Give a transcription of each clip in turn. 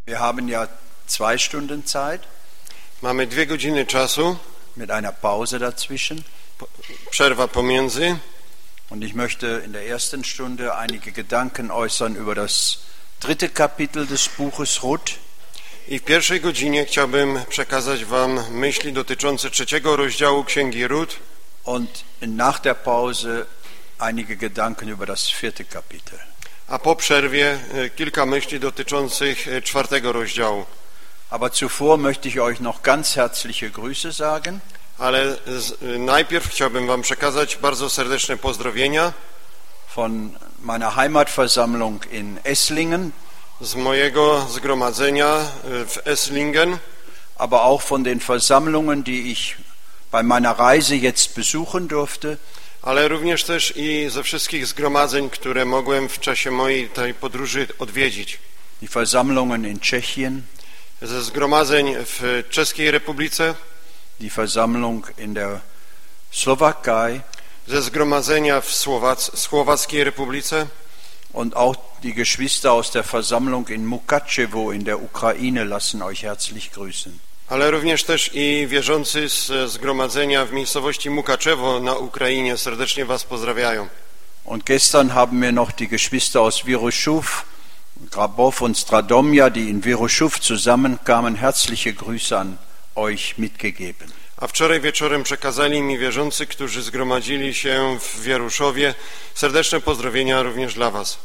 Wir haben ja 2 Stunden Zeit Mamy 2 godziny czasu, mit einer Pause dazwischen. przerwa pomiędzy. Und ich möchte in der ersten Stunde einige Gedanken äußern über das 3. Kapitel des Buches Ruth. I w pierwszej godzinie chciałbym przekazać wam myśli dotyczące 3. rozdziału Księgi Ruth. Und nach der Pause einige Gedanken über das 4. Kapitel. A po przerwie kilka myśli dotyczących 4. rozdziału. Aber zuvor möchte ich euch noch ganz herzliche Grüße sagen. Ale najpierw chciałbym wam przekazać bardzo serdeczne pozdrowienia Von meiner Heimatversammlung in Esslingen, z mojego zgromadzenia w Esslingen, aber auch von den Versammlungen, die ich bei meiner Reise jetzt besuchen durfte. ale również też i ze wszystkich zgromadzeń, które mogłem w czasie mojej tej podróży odwiedzić. Die Versammlungen in Tschechien, Ze zgromadzeń w Czeskiej Republice, die Versammlung in der Slowakei ze zgromadzenia w Słowackiej Republice und auch die Geschwister aus der Versammlung in Mukachevo in der Ukraine lassen euch herzlich grüßen. ale również też i wierzący z zgromadzenia w miejscowości Mukaczewo na Ukrainie serdecznie was pozdrawiają. Und gestern haben mir noch die Geschwister aus Viroszów, Grabow und Stradomia, die in Viroszów zusammenkamen, herzliche Grüße an euch mitgegeben. A wczoraj wieczorem przekazali mi wierzący, którzy zgromadzili się w Wieruszowie, serdeczne pozdrowienia również dla was.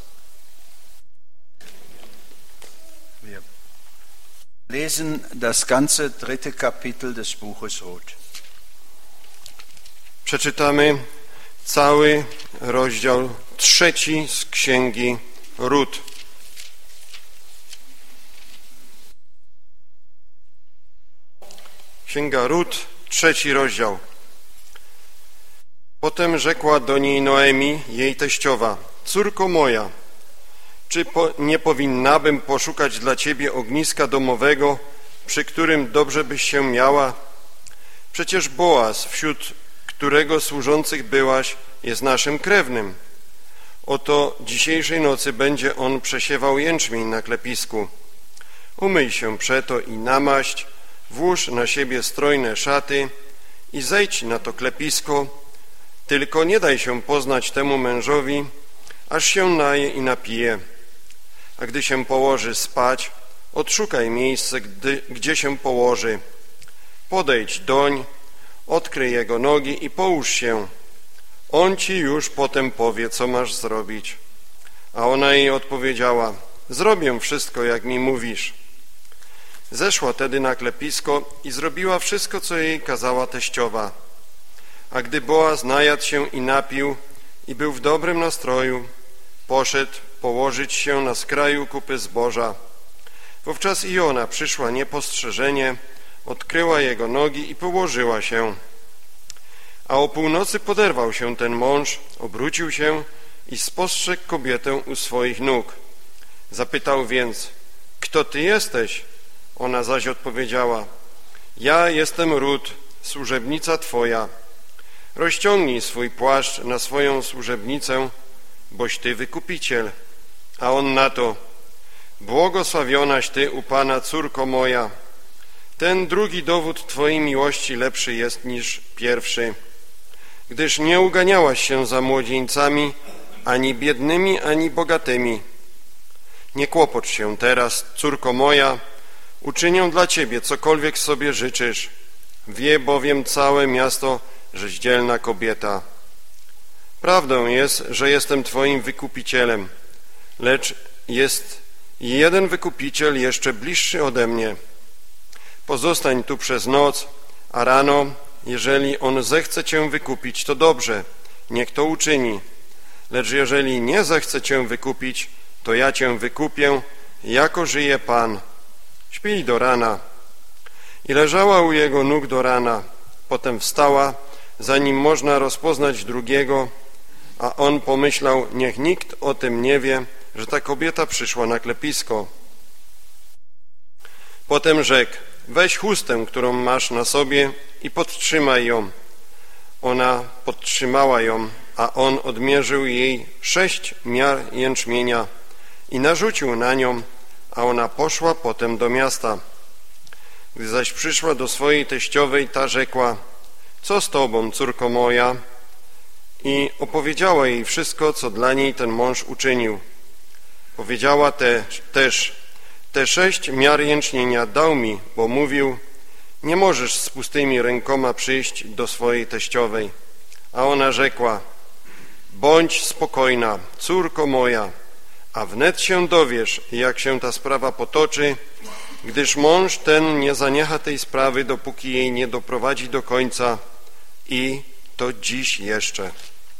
Wir lesen das ganze 3. Kapitel des Buches Ruth. Przeczytamy cały rozdział 3 z Księgi Ruth. Księga Ruth, 3 rozdział. Potem rzekła do niej Noemi, jej teściowa: córko moja, czy nie powinnabym poszukać dla ciebie ogniska domowego, przy którym dobrze byś się miała? Przecież Boaz, wśród którego służących byłaś, jest naszym krewnym. Oto dzisiejszej nocy będzie on przesiewał jęczmień na klepisku. Umyj się przeto i namaść, włóż na siebie strojne szaty i zejdź na to klepisko, tylko nie daj się poznać temu mężowi, aż się naje i napije. A gdy się położy spać, odszukaj miejsce, gdzie się położy. Podejdź doń, odkryj jego nogi i połóż się. On ci już potem powie, co masz zrobić. A ona jej odpowiedziała: zrobię wszystko, jak mi mówisz. Zeszła tedy na klepisko i zrobiła wszystko, co jej kazała teściowa. A gdy Boaz najadł się i napił i był w dobrym nastroju, poszedł położyć się na skraju kupy zboża. Wówczas i ona przyszła niepostrzeżenie, odkryła jego nogi i położyła się. A o północy poderwał się ten mąż, obrócił się i spostrzegł kobietę u swoich nóg. Zapytał więc: kto ty jesteś? Ona zaś odpowiedziała: ja jestem Ruth, służebnica twoja. Rozciągnij swój płaszcz na swoją służebnicę, boś ty wykupiciel. A on na to: błogosławionaś ty u Pana, córko moja. Ten drugi dowód twojej miłości lepszy jest niż pierwszy, gdyż nie uganiałaś się za młodzieńcami, ani biednymi, ani bogatymi. Nie kłopocz się teraz, córko moja, uczynię dla ciebie cokolwiek sobie życzysz. Wie bowiem całe miasto, żeś dzielna kobieta. Prawdą jest, że jestem twoim wykupicielem, lecz jest jeden wykupiciel jeszcze bliższy ode mnie. Pozostań tu przez noc, a rano, jeżeli on zechce cię wykupić, to dobrze, niech to uczyni. Lecz jeżeli nie zechce cię wykupić, to ja cię wykupię, jako żyje Pan. Śpij do rana. I leżała u jego nóg do rana. Potem wstała, zanim można rozpoznać drugiego, a on pomyślał: niech nikt o tym nie wie, że ta kobieta przyszła na klepisko. Potem rzekł: weź chustę, którą masz na sobie, i podtrzymaj ją. Ona podtrzymała ją, a on odmierzył jej 6 miar jęczmienia i narzucił na nią, a ona poszła potem do miasta. Gdy zaś przyszła do swojej teściowej, ta rzekła: co z tobą, córko moja? I opowiedziała jej wszystko, co dla niej ten mąż uczynił. Powiedziała też: te 6 miar jęczmienia dał mi, bo mówił: nie możesz z pustymi rękoma przyjść do swojej teściowej. A ona rzekła: bądź spokojna, córko moja, a wnet się dowiesz, jak się ta sprawa potoczy, gdyż mąż ten nie zaniecha tej sprawy, dopóki jej nie doprowadzi do końca, i to dziś jeszcze.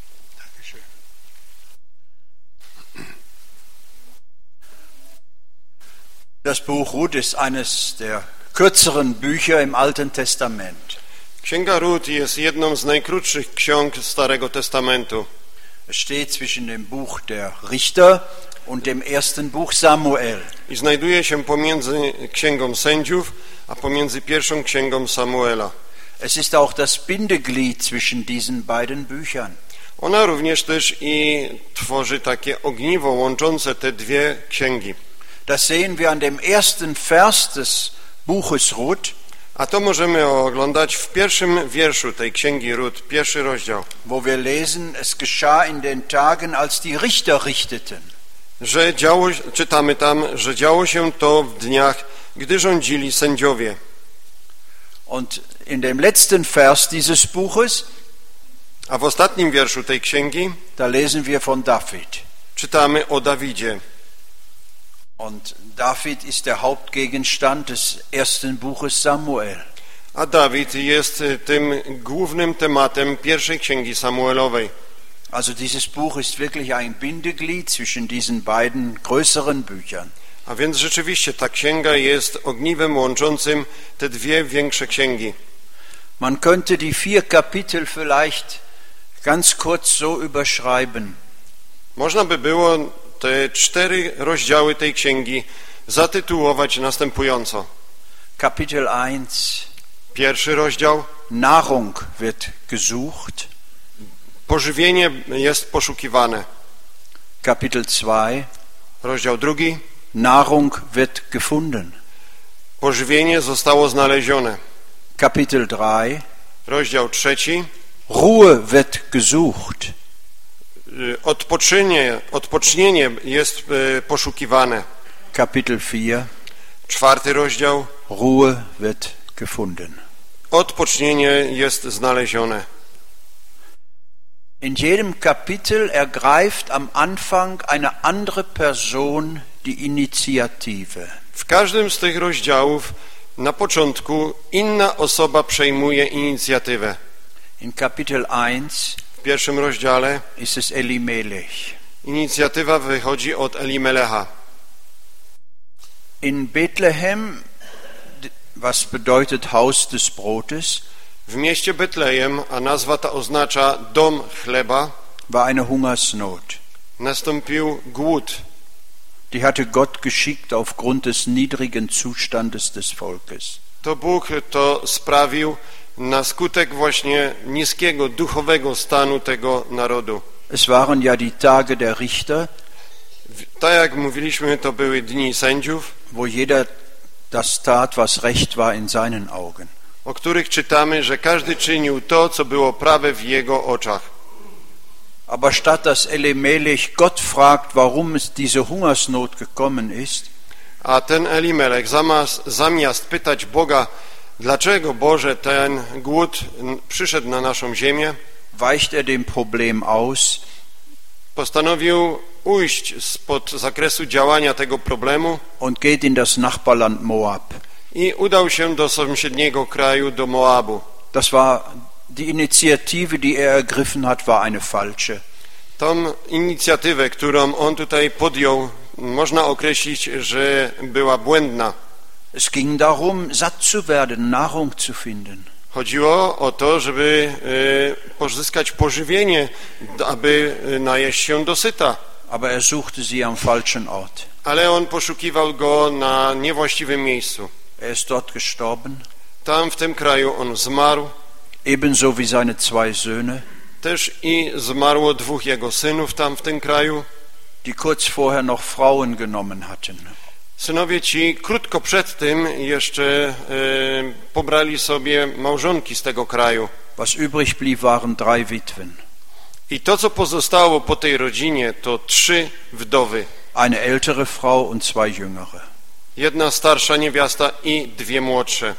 Das Buch Ruth ist eines der kürzeren Bücher im Alten Testament. Księga Rut jest jedną z najkrótszych ksiąg Starego Testamentu. Es steht zwischen dem Buch der Richter und dem ersten Buch Samuel. I znajduje się pomiędzy Księgą Sędziów, a pomiędzy pierwszą Księgą Samuela. Es ist auch das Bindeglied zwischen diesen beiden Büchern. Ona również też i tworzy takie ogniwo łączące te dwie księgi. Das sehen wir an dem ersten Vers des Buches Ruth, A to możemy oglądać w pierwszym wierszu tej księgi Rut, pierwszy rozdział, wo wir lesen, es geschah in den Tagen, als die Richter richteten. czytamy tam, że działo się to w dniach, gdy rządzili sędziowie. Und in dem letzten Vers dieses Buches, A w ostatnim wierszu tej księgi da lesen wir von David. czytamy o Dawidzie. Und David ist der Hauptgegenstand des ersten Buches Samuel. A Dawid jest tym głównym tematem pierwszej księgi Samuelowej. Also dieses Buch ist wirklich ein Bindeglied zwischen diesen beiden größeren Büchern. A więc rzeczywiście ta księga jest ogniwem łączącym te dwie większe księgi. Man könnte die 4 Kapitel vielleicht ganz kurz so überschreiben. Można by było te 4 rozdziały tej księgi zatytułować następująco. Kapitel 1. Pierwszy rozdział: Nahrung wird gesucht. pożywienie jest poszukiwane. Kapitel 2. Rozdział drugi: Nahrung wird gefunden. pożywienie zostało znalezione. Kapitel 3. Rozdział trzeci: Ruhe wird gesucht. odpocznienie jest poszukiwane. Kapitel 4. Czwarty rozdział: Ruhe wird gefunden. odpocznienie jest znalezione. In jedem Kapitel ergreift am Anfang eine andere Person die Initiative. W każdym z tych rozdziałów na początku inna osoba przejmuje inicjatywę. In Kapitel 1 W pierwszym rozdziale ist es Elimelech. inicjatywa wychodzi od Elimelecha. In Bethlehem, was bedeutet Haus des Brotes, W mieście Betlejem, a nazwa ta oznacza dom chleba, war eine Hungersnot. nastąpił głód. Die hatte Gott geschickt aufgrund des niedrigen Zustandes des Volkes. To Bóg to sprawił na skutek właśnie niskiego, duchowego stanu tego narodu. Es waren ja die Tage der Richter, Tak jak mówiliśmy, to były dni sędziów, wo jeder das tat, was recht war in seinen Augen. o których czytamy, że każdy czynił to, co było prawe w jego oczach. Aber statt dass Elimelech Gott fragt, warum es diese Hungersnot gekommen ist, A ten Elimelech zamiast pytać Boga, dlaczego Boże ten głód przyszedł na naszą ziemię, weicht er dem Problem aus postanowił ujść spod zakresu działania tego problemu und geht in das Nachbarland Moab. i udał się do sąsiedniego kraju, do Moabu. Das war die Initiative, die er ergriffen hat, war eine falsche. Tą inicjatywę, którą on tutaj podjął, można określić, że była błędna. Es ging darum, satt zu werden, Nahrung zu finden. Chodziło o to, żeby pozyskać pożywienie, aby najeść się dosyta. Aber er suchte sie am falschen Ort. Ale on poszukiwał go na niewłaściwym miejscu. Er ist dort gestorben, Tam w tym kraju on zmarł, ebenso wie seine 2 Söhne, też i zmarło 2 jego synów tam w tym kraju. die kurz vorher noch Frauen genommen hatten. Synowie ci krótko przed tym jeszcze pobrali sobie małżonki z tego kraju. Was übrig blieb, waren 3 Witwen. I to, co pozostało po tej rodzinie, to 3 wdowy. Eine ältere Frau und 2 jüngere. Jedna starsza niewiasta i 2 młodsze.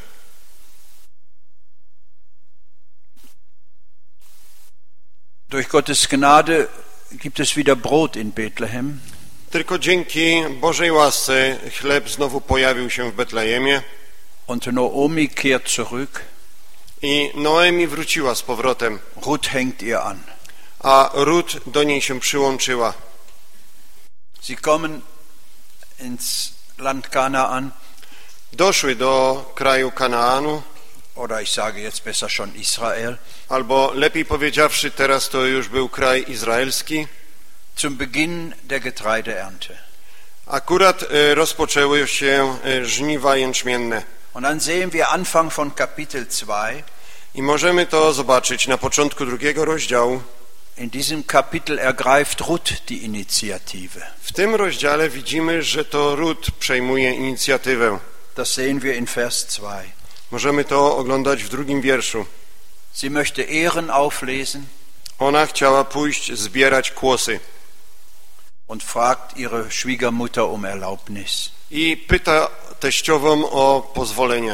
Durch Gottes Gnade gibt es wieder Brot in Bethlehem. Tylko dzięki Bożej łasce chleb znowu pojawił się w Betlejemie. Und Naomi kehrt zurück. I Noemi wróciła z powrotem. Ruth hängt ihr an. A Rut do niej się przyłączyła. Sie kommen ins Land Kanaan. Doszły do kraju Kanaanu, Oder ich sage jetzt besser schon Israel. albo lepiej powiedziawszy, teraz to już był kraj izraelski. Zum Beginn der Getreideernte. Akurat rozpoczęły się żniwa jęczmienne. Und dann sehen wir Anfang von Kapitel 2. I możemy to zobaczyć na początku 2 rozdziału. In diesem Kapitel ergreift Ruth die Initiative. W tym rozdziale widzimy, że to Rut przejmuje inicjatywę. Das sehen wir in Vers 2. Możemy to oglądać w 2 wierszu. Sie möchte Ähren auflesen Ona chciała pójść zbierać kłosy und fragt ihre Schwiegermutter um Erlaubnis. i pyta teściową o pozwolenie.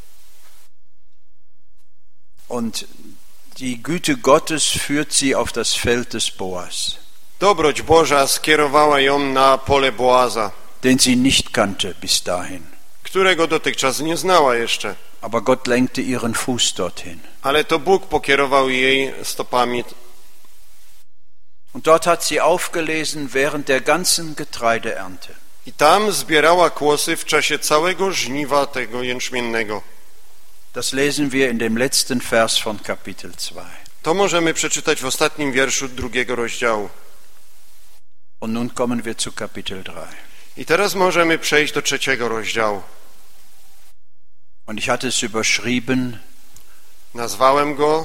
Und die Güte Gottes führt sie auf das Feld des Boas, Dobroć Boża skierowała ją na pole Boaza, den sie nicht kannte bis dahin. którego dotychczas nie znała jeszcze. Aber Gott lenkte ihren Fuß dorthin. Ale to Bóg pokierował jej stopami. Und dort hat sie aufgelesen während der ganzen Getreideernte. I tam zbierała kłosy w czasie całego żniwa tego jęczmiennego. Das lesen wir in dem letzten Vers von Kapitel 2. To możemy przeczytać w ostatnim wierszu 2 rozdziału. Und nun kommen wir zu Kapitel 3. I teraz możemy przejść do 3 rozdziału. Und ich hatte es überschrieben, Nazwałem go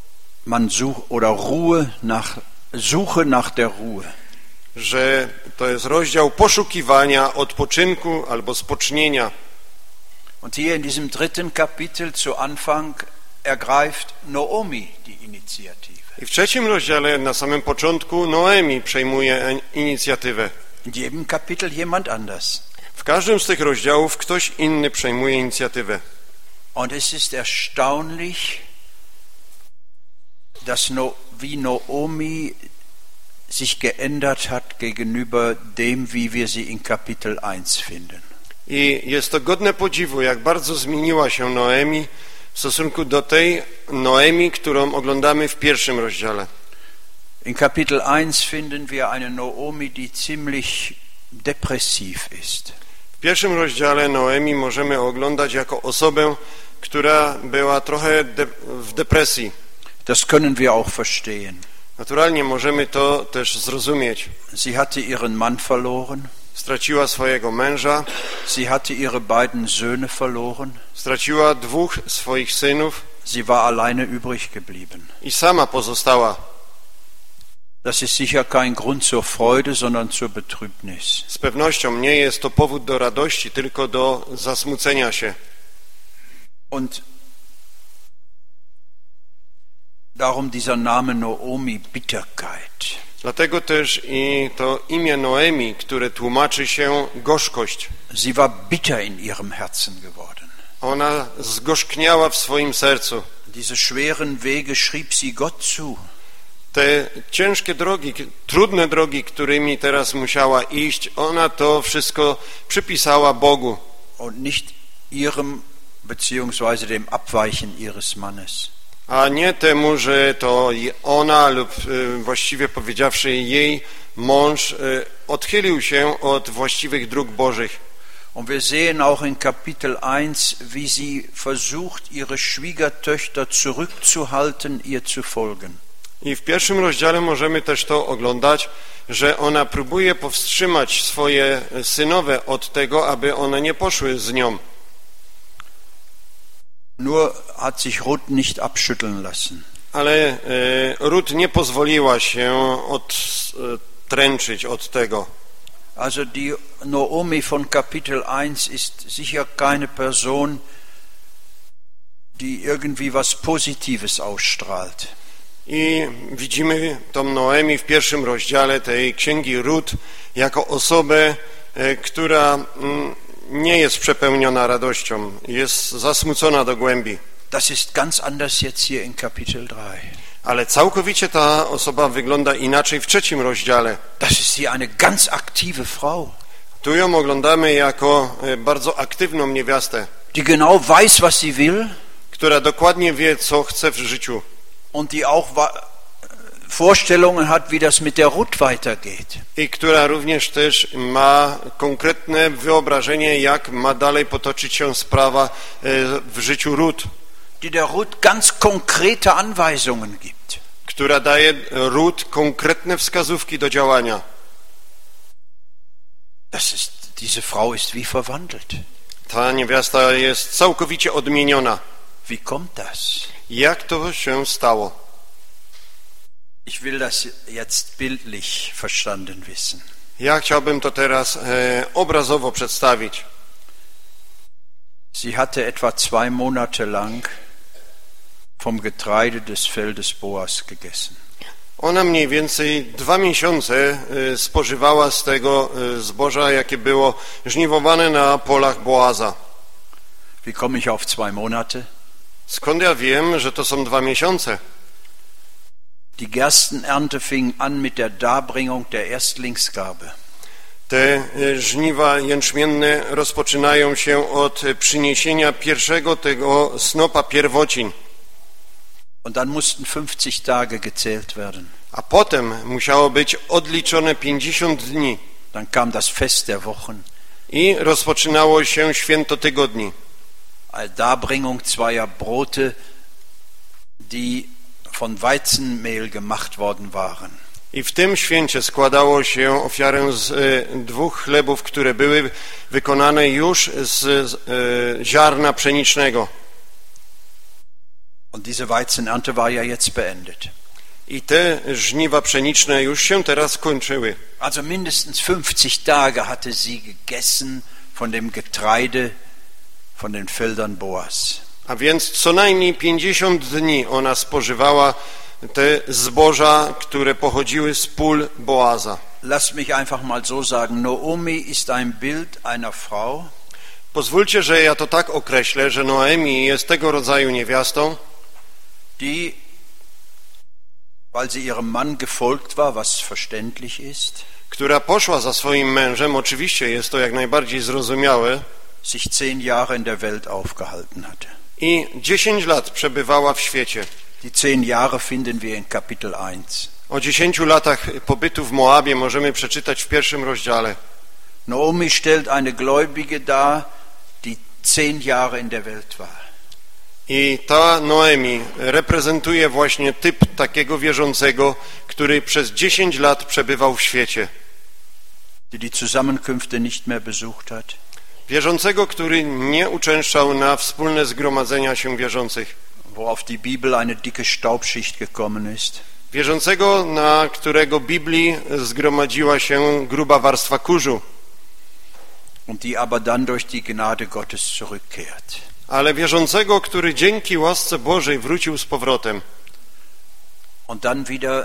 Suche nach der Ruhe. że to jest rozdział poszukiwania odpoczynku albo spocznienia. Und hier in diesem 3. Kapitel zu Anfang ergreift Naomi die Initiative. I w 3 rozdziale na samym początku Noemi przejmuje inicjatywę. In jedem Kapitel jemand anders. W każdym z tych rozdziałów ktoś inny przejmuje inicjatywę. Und es ist erstaunlich, wie Naomi sich geändert hat gegenüber dem, wie wir sie in Kapitel 1 finden. I jest to godne podziwu, jak bardzo zmieniła się Noemi w stosunku do tej Noemi, którą oglądamy w 1 rozdziale. In Kapitel 1 finden wir eine Naomi, die ziemlich depressiv ist. W 1 rozdziale Noemi możemy oglądać jako osobę, która była trochę w depresji. Das können wir auch verstehen. Naturalnie możemy to też zrozumieć. Sie hatte ihren Mann verloren. Straciła swojego męża, Sie hatte ihre beiden Söhne verloren. straciła 2 swoich synów Sie war alleine übrig geblieben. i sama pozostała. Das ist sicher kein Grund zur Freude, sondern zur Betrübnis. Z pewnością nie jest to powód do radości, tylko do zasmucenia się. Und darum dieser Name Naomi, Bitterkeit. Dlatego też i to imię Noemi, które tłumaczy się gorzkość. Sie war bitter in ihrem Herzen geworden. Ona zgorzkniała w swoim sercu. Diese schweren Wege schrieb sie Gott zu. Te ciężkie drogi, trudne drogi, którymi teraz musiała iść, ona to wszystko przypisała Bogu. Und nicht ihrem beziehungsweise dem Abweichen ihres Mannes. A nie temu, że to ona lub właściwie powiedziawszy jej mąż odchylił się od właściwych dróg Bożych. Und wir sehen auch in Kapitel 1, wie sie versucht, ihre Schwiegertöchter zurückzuhalten, ihr zu folgen. I w 1 rozdziale możemy też to oglądać, że ona próbuje powstrzymać swoje synowe od tego, aby one nie poszły z nią. Nur hat sich Ruth nicht abschütteln lassen. Ale Rut nie pozwoliła się odtręczyć od tego. Also die Naomi von Kapitel 1 ist sicher keine Person, die irgendwie was Positives ausstrahlt. I widzimy tą Noemi w pierwszym rozdziale tej księgi Rut jako osobę, która nie jest przepełniona radością, jest zasmucona do głębi. Das ist ganz anders jetzt hier in Kapitel 3. Ale całkowicie ta osoba wygląda inaczej w trzecim rozdziale. Das ist hier eine ganz aktive Frau, Tu ją oglądamy jako bardzo aktywną niewiastę, die genau weiß, was sie will która dokładnie wie, co chce w życiu und die auch Vorstellungen hat, wie das mit der Ruth weitergeht. i która również też ma konkretne wyobrażenie, jak ma dalej potoczyć się sprawa w życiu Rut, Die der Ruth ganz konkrete Anweisungen gibt. która daje Rut konkretne wskazówki do działania. Diese Frau ist wie verwandelt. Ta niewiasta jest całkowicie odmieniona. Wie kommt das? Jak to się stało? Ich will das jetzt bildlich verstanden wissen. Ja chciałbym to teraz obrazowo przedstawić. Sie hatte etwa 2 Monate lang vom Getreide des Feldes Boas gegessen. Ona mniej więcej 2 miesiące spożywała z tego zboża, jakie było żniwowane na polach Boaza. Wie komme ich auf 2 Monate? Skąd ja wiem, że to są 2 miesiące? Die Gerstenernte fing an mit der Darbringung der Erstlingsgabe. Te żniwa jęczmienne rozpoczynają się od przyniesienia pierwszego tego snopa pierwocin. Und dann mussten 50 Tage gezählt werden. A potem musiało być odliczone 50 dni. Dann kam das Fest der Wochen. I rozpoczynało się święto tygodni. Als Darbringung zweier Brote, die von Weizenmehl gemacht worden waren. I w tym święcie składało się ofiarę z 2 chlebów, które były wykonane już z ziarna pszenicznego. Und diese Weizenernte war ja jetzt beendet. I te żniwa pszeniczne już się teraz kończyły. Also mindestens 50 Tage hatte sie gegessen von dem Getreide von den Feldern Boas. A więc co najmniej 50 dni ona spożywała te zboża, które pochodziły z pól Boaza. Lass mich einfach mal so sagen, Naomi ist ein Bild einer Frau, Pozwólcie, że ja to tak określę, że Noemi jest tego rodzaju niewiastą, die, weil sie ihrem Mann gefolgt war, was verständlich ist, która poszła za swoim mężem, oczywiście jest to jak najbardziej zrozumiałe, sich 10 Jahre in der Welt aufgehalten hatte. i 10 lat przebywała w świecie. Die 10 Jahre finden wir in Kapitel 1. O 10 latach pobytu w Moabie możemy przeczytać w 1 rozdziale. Naomi stellt eine Gläubige dar, die 10 Jahre in der Welt war. I ta Noemi reprezentuje właśnie typ takiego wierzącego, który przez 10 lat przebywał w świecie. Die Zusammenkünfte nicht mehr besucht hat. Wierzącego, który nie uczęszczał na wspólne zgromadzenia się wierzących. Wo auf die Bibel eine dicke Staubschicht gekommen ist. Wierzącego, na którego Biblii zgromadziła się gruba warstwa kurzu. Und die aber dann durch die Gnade Gottes zurückkehrt. Ale wierzącego, który dzięki łasce Bożej wrócił z powrotem. Und dann wieder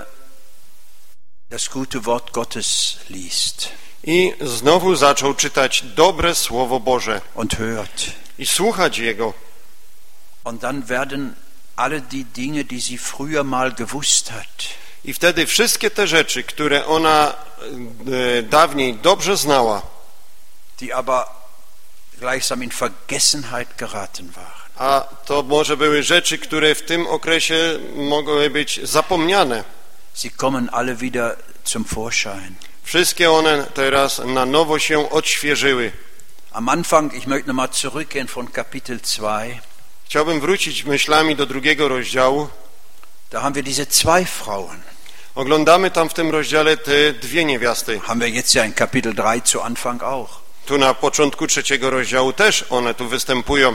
das gute Wort Gottes liest. I znowu zaczął czytać dobre Słowo Boże. Und hört. I słuchać Jego. Und dann werden alle die Dinge, die sie früher mal gewusst hat. I wtedy wszystkie te rzeczy, które ona dawniej dobrze znała, die aber gleichsam in Vergessenheit geraten waren. a to może były rzeczy, które w tym okresie mogły być zapomniane. Sie kommen alle wieder zum Vorschein. Wszystkie one teraz na nowo się odświeżyły. Am Anfang, ich möchte nochmal zurückgehen von Kapitel 2. Chciałbym wrócić myślami do 2 rozdziału. Da haben wir diese 2 Frauen. Oglądamy tam w tym rozdziale te 2 niewiasty. Haben wir jetzt ja in Kapitel 3 zu Anfang auch. Tu na początku 3 rozdziału też one tu występują.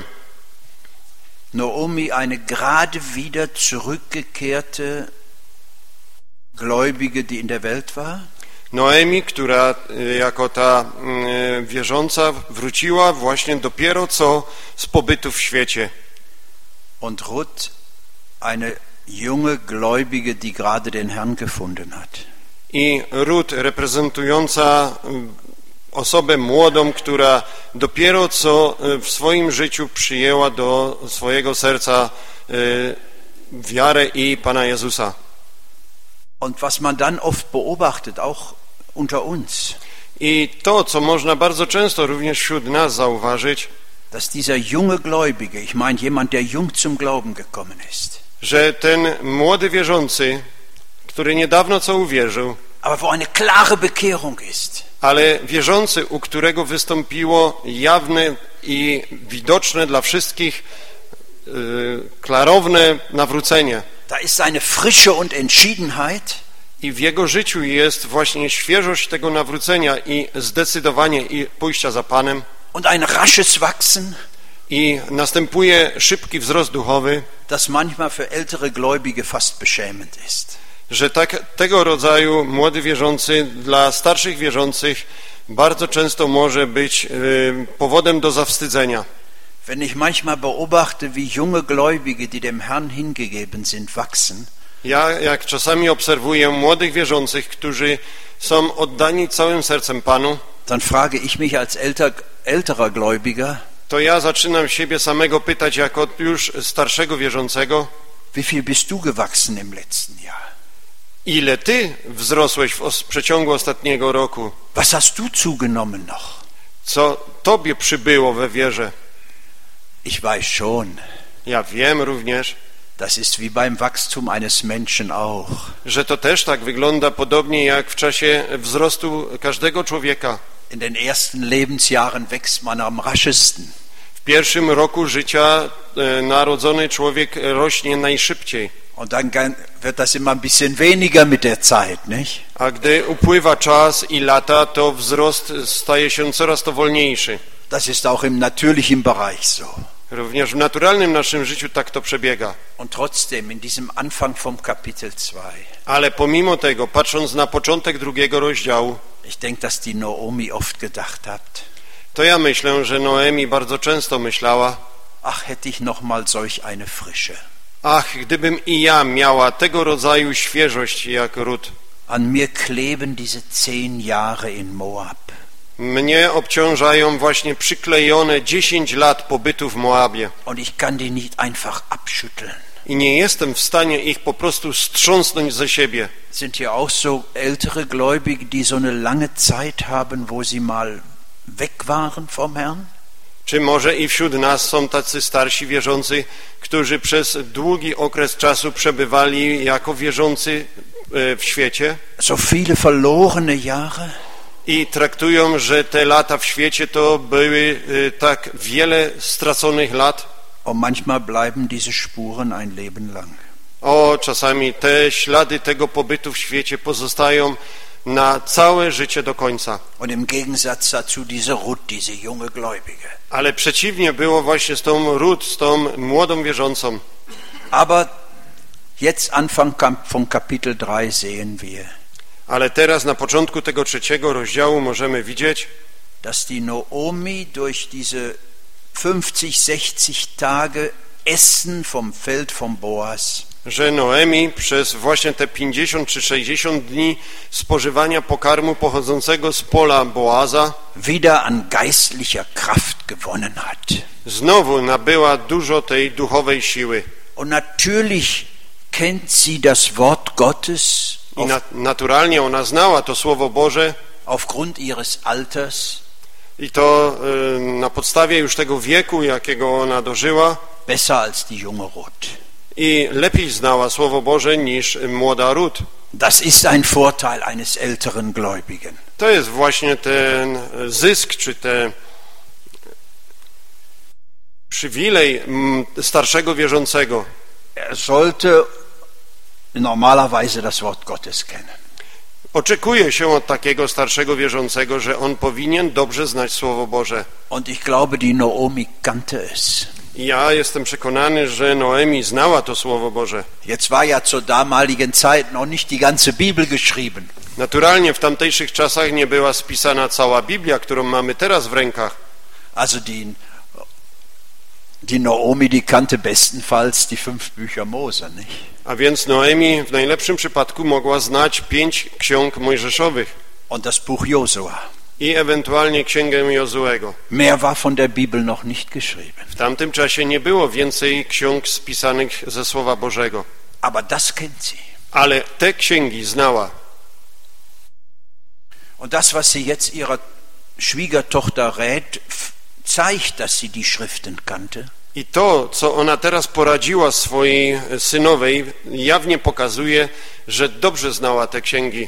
Naomi, eine gerade wieder zurückgekehrte Gläubige, die in der Welt war. Noemi, która jako ta wierząca wróciła właśnie dopiero co z pobytu w świecie. Und Ruth, eine junge Gläubige, die gerade den Herrn gefunden hat. I Rut reprezentująca osobę młodą, która dopiero co w swoim życiu przyjęła do swojego serca wiarę i Pana Jezusa. Und was man dann oft beobachtet, auch unter uns, I to, co można bardzo często również wśród nas zauważyć, dass dieser junge Gläubige, ich meine jemand, der jung zum Glauben gekommen ist, że ten młody wierzący, który niedawno co uwierzył, aber wo eine klare Bekehrung ist, ale wierzący, u którego wystąpiło jawne i widoczne dla wszystkich klarowne nawrócenie. da ist eine Frische und Entschiedenheit, I w jego życiu jest właśnie świeżość tego nawrócenia i zdecydowanie i pójścia za Panem. und ein rasches Wachsen, I następuje szybki wzrost duchowy, das manchmal für ältere Gläubige fast beschämend ist. że tego rodzaju młody wierzący dla starszych wierzących bardzo często może być powodem do zawstydzenia. Wenn ich manchmal beobachte, wie junge Gläubige, die dem Herrn hingegeben sind, wachsen, Ja, jak czasami obserwuję młodych wierzących, którzy są oddani całym sercem Panu, dann frage ich mich als älterer Gläubiger, to ja zaczynam siebie samego pytać jako już starszego wierzącego, wie viel bist du gewachsen im letzten Jahr? ile ty wzrosłeś w przeciągu ostatniego roku, Was hast du zugenommen noch? co tobie przybyło we wierze. Ich weiß schon, Ja wiem również, das ist wie beim Wachstum eines Menschen auch. że to też tak wygląda podobnie jak w czasie wzrostu każdego człowieka. In den ersten Lebensjahren wächst man am raschesten. W pierwszym roku życia narodzony człowiek rośnie najszybciej, Und dann wird das immer ein bisschen weniger mit der Zeit, nicht? a gdy upływa czas i lata, to wzrost staje się coraz to wolniejszy. Das ist auch im natürlichen Bereich so. Również w naturalnym naszym życiu tak to przebiega. Und trotzdem, in diesem Anfang vom Kapitel 2, Ale pomimo tego, patrząc na początek 2 rozdziału, ich denke, dass die Naomi oft gedacht hat, to ja myślę, że Noemi bardzo często myślała, ach, hätte ich noch mal solch eine Frische. ach, gdybym i ja miała tego rodzaju świeżość jak Rut. An mir kleben diese 10 Jahre in Moab. Mnie obciążają właśnie przyklejone 10 lat pobytu w Moabie Und ich kann die nicht einfach abschütteln. i nie jestem w stanie ich po prostu strząsnąć ze siebie. Sind hier auch so ältere Gläubige, die so eine lange Zeit haben, wo sie mal weg waren vom Herrn? Czy może i wśród nas są tacy starsi wierzący, którzy przez długi okres czasu przebywali jako wierzący w świecie So viele verlorene Jahre? i traktują, że te lata w świecie to były tak wiele straconych lat? Und manchmal bleiben diese Spuren ein Leben lang. O, czasami te ślady tego pobytu w świecie pozostają na całe życie do końca. Und im Gegensatz dazu diese Ruth, diese junge Gläubige. Ale przeciwnie było właśnie z tą Rut, z tą młodą wierzącą. Aber jetzt Anfang vom Kapitel 3 sehen wir, Ale teraz na początku tego 3 rozdziału możemy widzieć, dass die Naomi durch diese 50-60 Tage Essen vom Feld von Boas, że Noemi przez właśnie te 50 czy 60 dni spożywania pokarmu pochodzącego z pola Boaza wieder an geistlicher Kraft gewonnen hat. znowu nabyła dużo tej duchowej siły. Und natürlich kennt sie das Wort Gottes I naturalnie ona znała to Słowo Boże aufgrund ihres Alters i to na podstawie już tego wieku, jakiego ona dożyła, besser als die junge Ruth. i lepiej znała Słowo Boże niż młoda Rut. Das ist ein Vorteil eines älteren Gläubigen. To jest właśnie ten zysk, czy ten przywilej starszego wierzącego. Er sollte normalerweise das Wort Gottes kennen. Oczekuje się od takiego starszego wierzącego, że on powinien dobrze znać Słowo Boże. Und ich glaube, die Naomi kannte es. I ja jestem przekonany, że Noemi znała to Słowo Boże. Jetzt war ja zur damaligen Zeit noch nicht die ganze Bibel geschrieben. Naturalnie w tamtejszych czasach nie była spisana cała Biblia, którą mamy teraz w rękach. Also die Naomi, die kannte bestenfalls die 5 Bücher Mose, nicht? A więc Noemi w najlepszym przypadku mogła znać 5 ksiąg mojżeszowych Und das Buch Josua. i ewentualnie księgę Jozuego. Mehr war von der Bibel noch nicht geschrieben. W tamtym czasie nie było więcej ksiąg spisanych ze Słowa Bożego. Aber das kennt sie. Ale te księgi znała. Und das, was sie jetzt ihrer Schwiegertochter rät, zeigt, dass sie die Schriften kannte. I to, co ona teraz poradziła swojej synowej, jawnie pokazuje, że dobrze znała te księgi.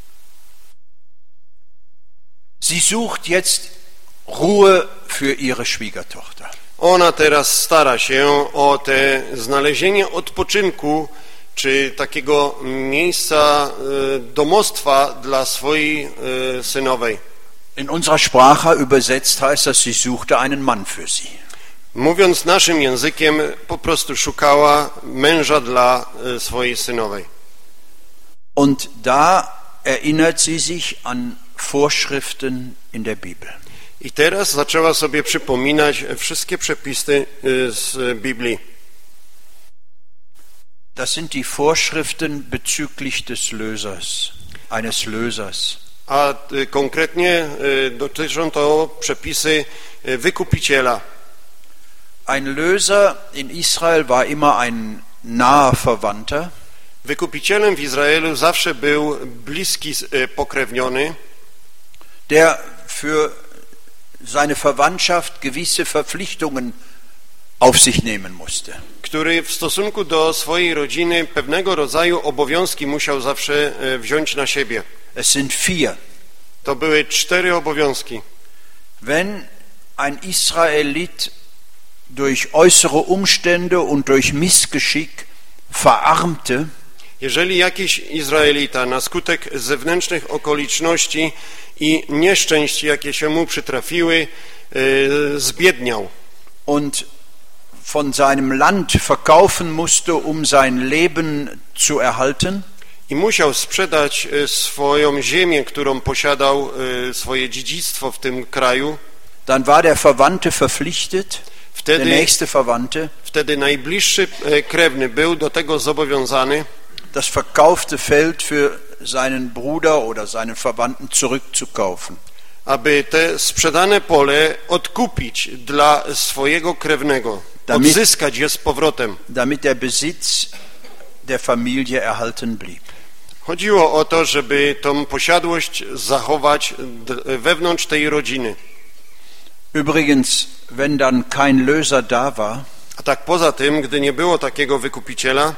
Sie sucht jetzt Ruhe für ihre Schwiegertochter. Ona teraz stara się o te znalezienie odpoczynku, czy takiego miejsca domostwa dla swojej synowej. In unserer Sprache übersetzt heißt das, sie suchte einen Mann für sie. Mówiąc naszym językiem, po prostu szukała męża dla swojej synowej. Und da erinnert sie sich an Vorschriften in der Bibel. I teraz zaczęła sobie przypominać wszystkie przepisy z Biblii. Das sind die Vorschriften bezüglich des Lösers, eines Lösers. A konkretnie dotyczą to przepisy wykupiciela. Ein Löser in Israel war immer ein naher Verwandter. Wykupicielem w Izraelu zawsze był bliski pokrewniony, der für seine Verwandtschaft gewisse Verpflichtungen auf sich nehmen musste. który w stosunku do swojej rodziny pewnego rodzaju obowiązki musiał zawsze wziąć na siebie. Es sind 4. To były 4 obowiązki. Wenn ein Israelit durch äußere Umstände und durch Missgeschick verarmte, Jeżeli jakiś Izraelita na skutek zewnętrznych okoliczności i nieszczęść, jakie się mu przytrafiły, zbiedniał und von seinem Land verkaufen musste, um sein Leben zu erhalten, i musiał sprzedać swoją ziemię, którą posiadał, swoje dziedzictwo w tym kraju, dann war der Verwandte verpflichtet, der nächste Verwandte, wtedy najbliższy krewny był do tego zobowiązany, das verkaufte Feld für seinen Bruder oder seinen Verwandten zurückzukaufen. aby te sprzedane pole odkupić dla swojego krewnego, odzyskać je z powrotem. Damit der Besitz der Familie erhalten blieb. Chodziło o to, żeby tą posiadłość zachować wewnątrz tej rodziny. Übrigens, wenn dann kein Löser da war, A tak poza tym, gdy nie było takiego wykupiciela,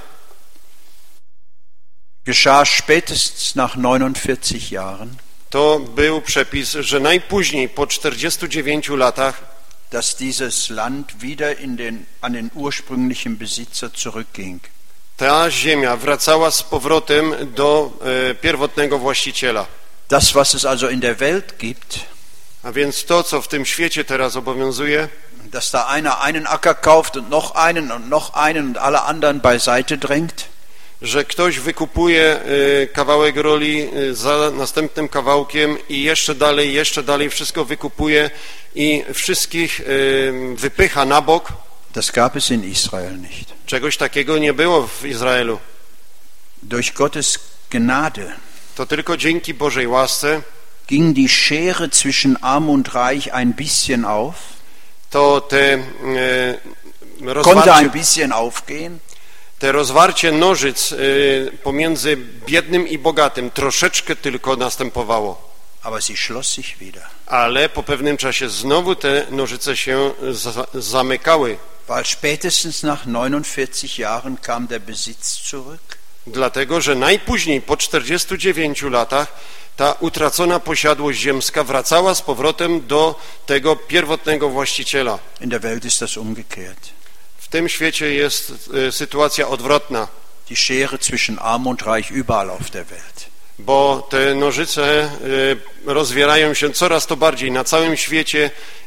geschah spätestens nach 49 Jahren, to był przepis, że najpóźniej po 49 latach dass dieses Land wieder an den ursprünglichen Besitzer zurückging. ta ziemia wracała z powrotem do pierwotnego właściciela. Das, was es also in der Welt gibt, A więc to, co w tym świecie teraz obowiązuje, dass da einer einen Acker kauft und noch einen und alle anderen beiseite drängt, że ktoś wykupuje kawałek roli za następnym kawałkiem i jeszcze dalej wszystko wykupuje i wszystkich wypycha na bok. das gab es in Israel nicht. Czegoś takiego nie było w Izraelu. Durch Gottes Gnade To tylko dzięki Bożej łasce ging die Schere zwischen Arm und Reich ein bisschen auf, to te konnte ein bisschen aufgehen, rozwarcie nożyc pomiędzy biednym i bogatym troszeczkę tylko następowało. aber sie schloss sich wieder. Ale po pewnym czasie znowu te nożyce się zamykały. Weil spätestens nach 49 Jahren kam der Besitz zurück. Dlatego, że najpóźniej po 49 latach ta utracona posiadłość ziemska wracała z powrotem do tego pierwotnego właściciela. In der Welt ist das umgekehrt. W tym świecie jest sytuacja odwrotna, Die Schere zwischen Arm und Reich überall auf der Welt. bo te nożyce rozwierają się coraz to bardziej na całym świecie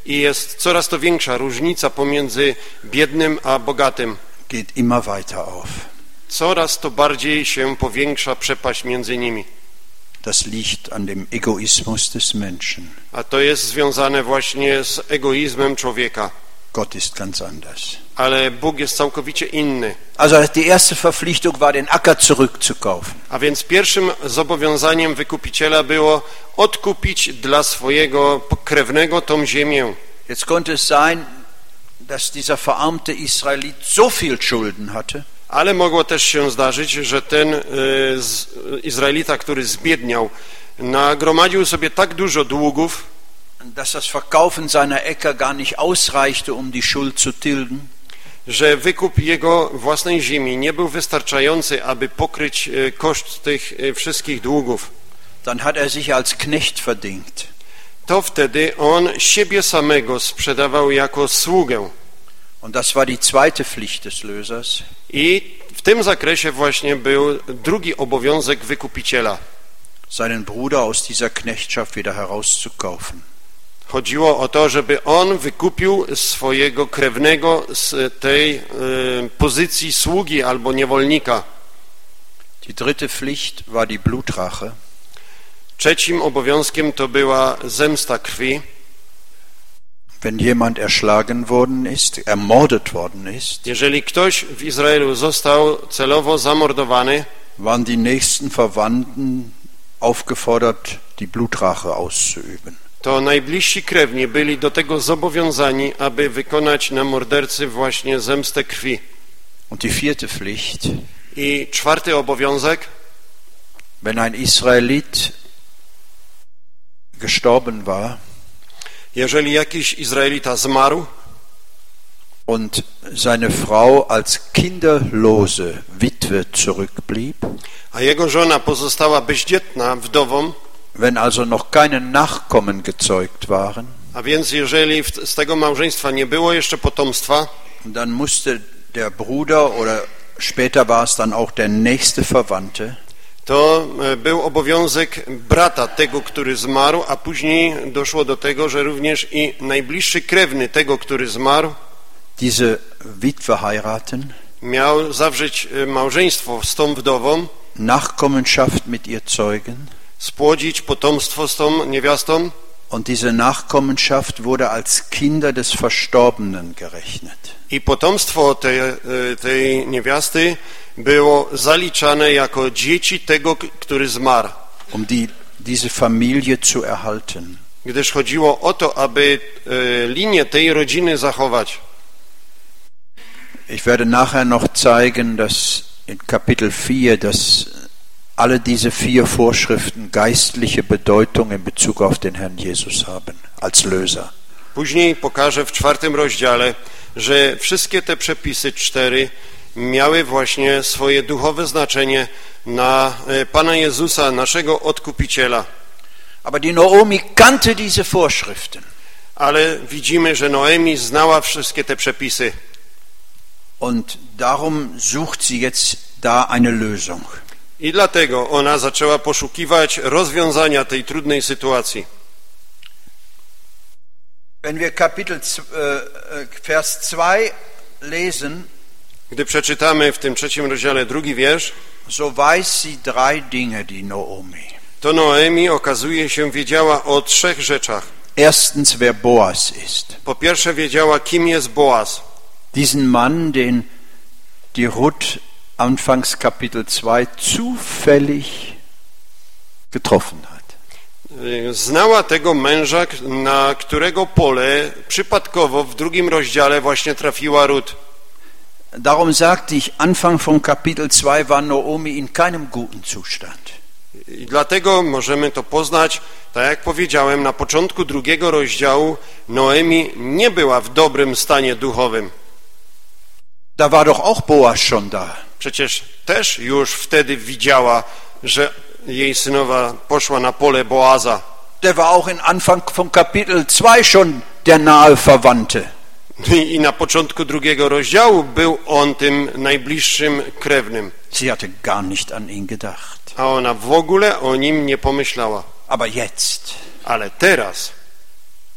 i jest coraz to większa różnica pomiędzy biednym a bogatym. Geht immer weiter auf. Coraz to bardziej się powiększa przepaść między nimi. Das liegt an dem Egoismus des Menschen. A to jest związane właśnie z egoizmem człowieka. Gott ist ganz anders. Ale Bóg jest całkowicie inny. Also die erste Verpflichtung war, den Acker zurückzukaufen. A więc pierwszym zobowiązaniem wykupiciela było odkupić dla swojego krewnego tą ziemię. Jetzt konnte es sein, dass dieser verarmte Israelit so viel Schulden hatte, Ale mogło też się zdarzyć, że ten Izraelita, który zbiedniał, nagromadził sobie tak dużo długów, dass das Verkaufen seiner Äcker gar nicht ausreichte, um die Schuld zu tilgen. że wykup jego własnej ziemi nie był wystarczający, aby pokryć koszt tych wszystkich długów. Dann hat er sich als Knecht verdingt. To wtedy on siebie samego sprzedawał jako sługę. Und das war die zweite Pflicht des Lösers. I w tym zakresie właśnie był drugi obowiązek wykupiciela. Seinen Bruder aus dieser Knechtschaft wieder herauszukaufen. Chodziło o to, żeby on wykupił swojego krewnego z tej pozycji sługi albo niewolnika. Die dritte Pflicht war die Blutrache. Trzecim obowiązkiem to była zemsta krwi. Wenn jemand erschlagen worden ist, ermordet worden ist, Jeżeli ktoś w Izraelu został celowo zamordowany, waren die nächsten Verwandten aufgefordert, die Blutrache auszuüben. to najbliżsi krewni byli do tego zobowiązani, aby wykonać na mordercy właśnie zemstę krwi. Und die vierte Pflicht, I czwarty obowiązek, wenn ein Israelit gestorben war jeżeli jakiś Izraelita zmarł und seine Frau als kinderlose Witwe zurückblieb, a jego żona pozostała bezdzietna, wdową, wenn also noch keine Nachkommen gezeugt waren, a więc jeżeli z tego małżeństwa nie było jeszcze potomstwa, dann musste der Bruder oder später war es dann auch der nächste Verwandte, to był obowiązek brata tego, który zmarł, a później doszło do tego, że również i najbliższy krewny tego, który zmarł, diese Witwe heiraten, miał zawrzeć małżeństwo z tą wdową, Nachkommenschaft mit ihr zeugen, spłodzić potomstwo z tą niewiastą, und diese Nachkommenschaft wurde als Kinder des Verstorbenen gerechnet. i potomstwo tej niewiasty było zaliczane jako dzieci tego, który zmarł. Um diese Familie zu erhalten. Gdyż chodziło o to, aby linię tej rodziny zachować. Ich werde nachher noch zeigen, dass in Kapitel 4, dass alle diese 4 Vorschriften geistliche Bedeutung in Bezug auf den Herrn Jesus haben, als Löser. Później pokażę w 4 rozdziale, że wszystkie te przepisy 4 miały właśnie swoje duchowe znaczenie na Pana Jezusa, naszego Odkupiciela. Aber die Naomi kannte diese Vorschriften. Ale widzimy, że Noemi znała wszystkie te przepisy. Und darum sucht sie jetzt da eine Lösung. I dlatego ona zaczęła poszukiwać rozwiązania tej trudnej sytuacji. Wenn wir Vers 2 lesen, Gdy przeczytamy w tym 3 rozdziale 2 wiersz, so weiß sie 3 Dinge, die Naomi. to Noemi okazuje się wiedziała o 3 rzeczach. Erstens, wer Boas ist. Po pierwsze wiedziała, kim jest Boaz. Diesen Mann, den die Ruth anfangs Kapitel 2 zufällig getroffen hat. Znała tego męża, na którego pole przypadkowo w 2 rozdziale właśnie trafiła Ruth. Darum sagte ich, Anfang von Kapitel 2 war Naomi in keinem guten Zustand. I dlatego możemy to poznać, tak jak powiedziałem, na początku 2 rozdziału Noemi nie była w dobrym stanie duchowym. Da war doch auch Boas schon da. Przecież też już wtedy widziała, że jej synowa poszła na pole Boaza. Der war auch in Anfang von Kapitel 2 schon der nahe Verwandte. I na początku 2 rozdziału był on tym najbliższym krewnym. Sie hatte gar nicht an ihn gedacht. A ona w ogóle o nim nie pomyślała. Aber jetzt, Ale teraz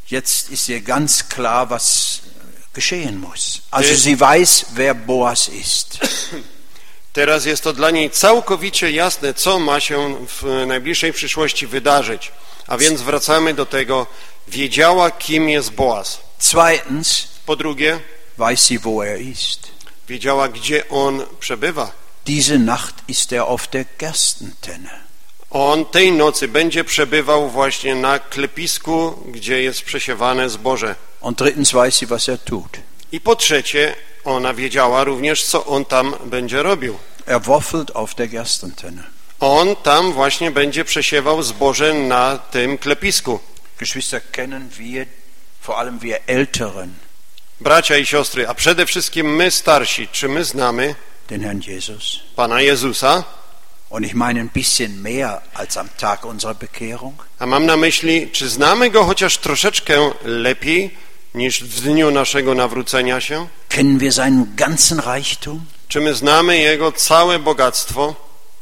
Jetzt ist ihr ganz klar, was geschehen muss. Also sie weiß, wer Boas ist. Teraz jest to dla niej całkowicie jasne, co ma się w najbliższej przyszłości wydarzyć. A więc wracamy do tego, wiedziała, kim jest Boaz. Zweitens, Po drugie, weiß sie, wo er ist. wiedziała, gdzie on przebywa. Diese Nacht ist er auf der Gerstentenne. On tej nocy będzie przebywał właśnie na klepisku, gdzie jest przesiewane zboże. Und drittens weiß sie, was er tut. I po trzecie, ona wiedziała również, co on tam będzie robił. Er woffelt auf der Gerstentenne. On tam właśnie będzie przesiewał zboże na tym klepisku. Geschwister, kennen wir, vor allem wir Älteren, Bracia i siostry, a przede wszystkim my starsi, czy my znamy den Herrn Jesus? Pana Jezusa? Und ich meine ein bisschen mehr als am Tag unserer Bekehrung. A mam na myśli, czy znamy Go chociaż troszeczkę lepiej niż w dniu naszego nawrócenia się? Kennen wir seinen ganzen Reichtum? Czy my znamy Jego całe bogactwo?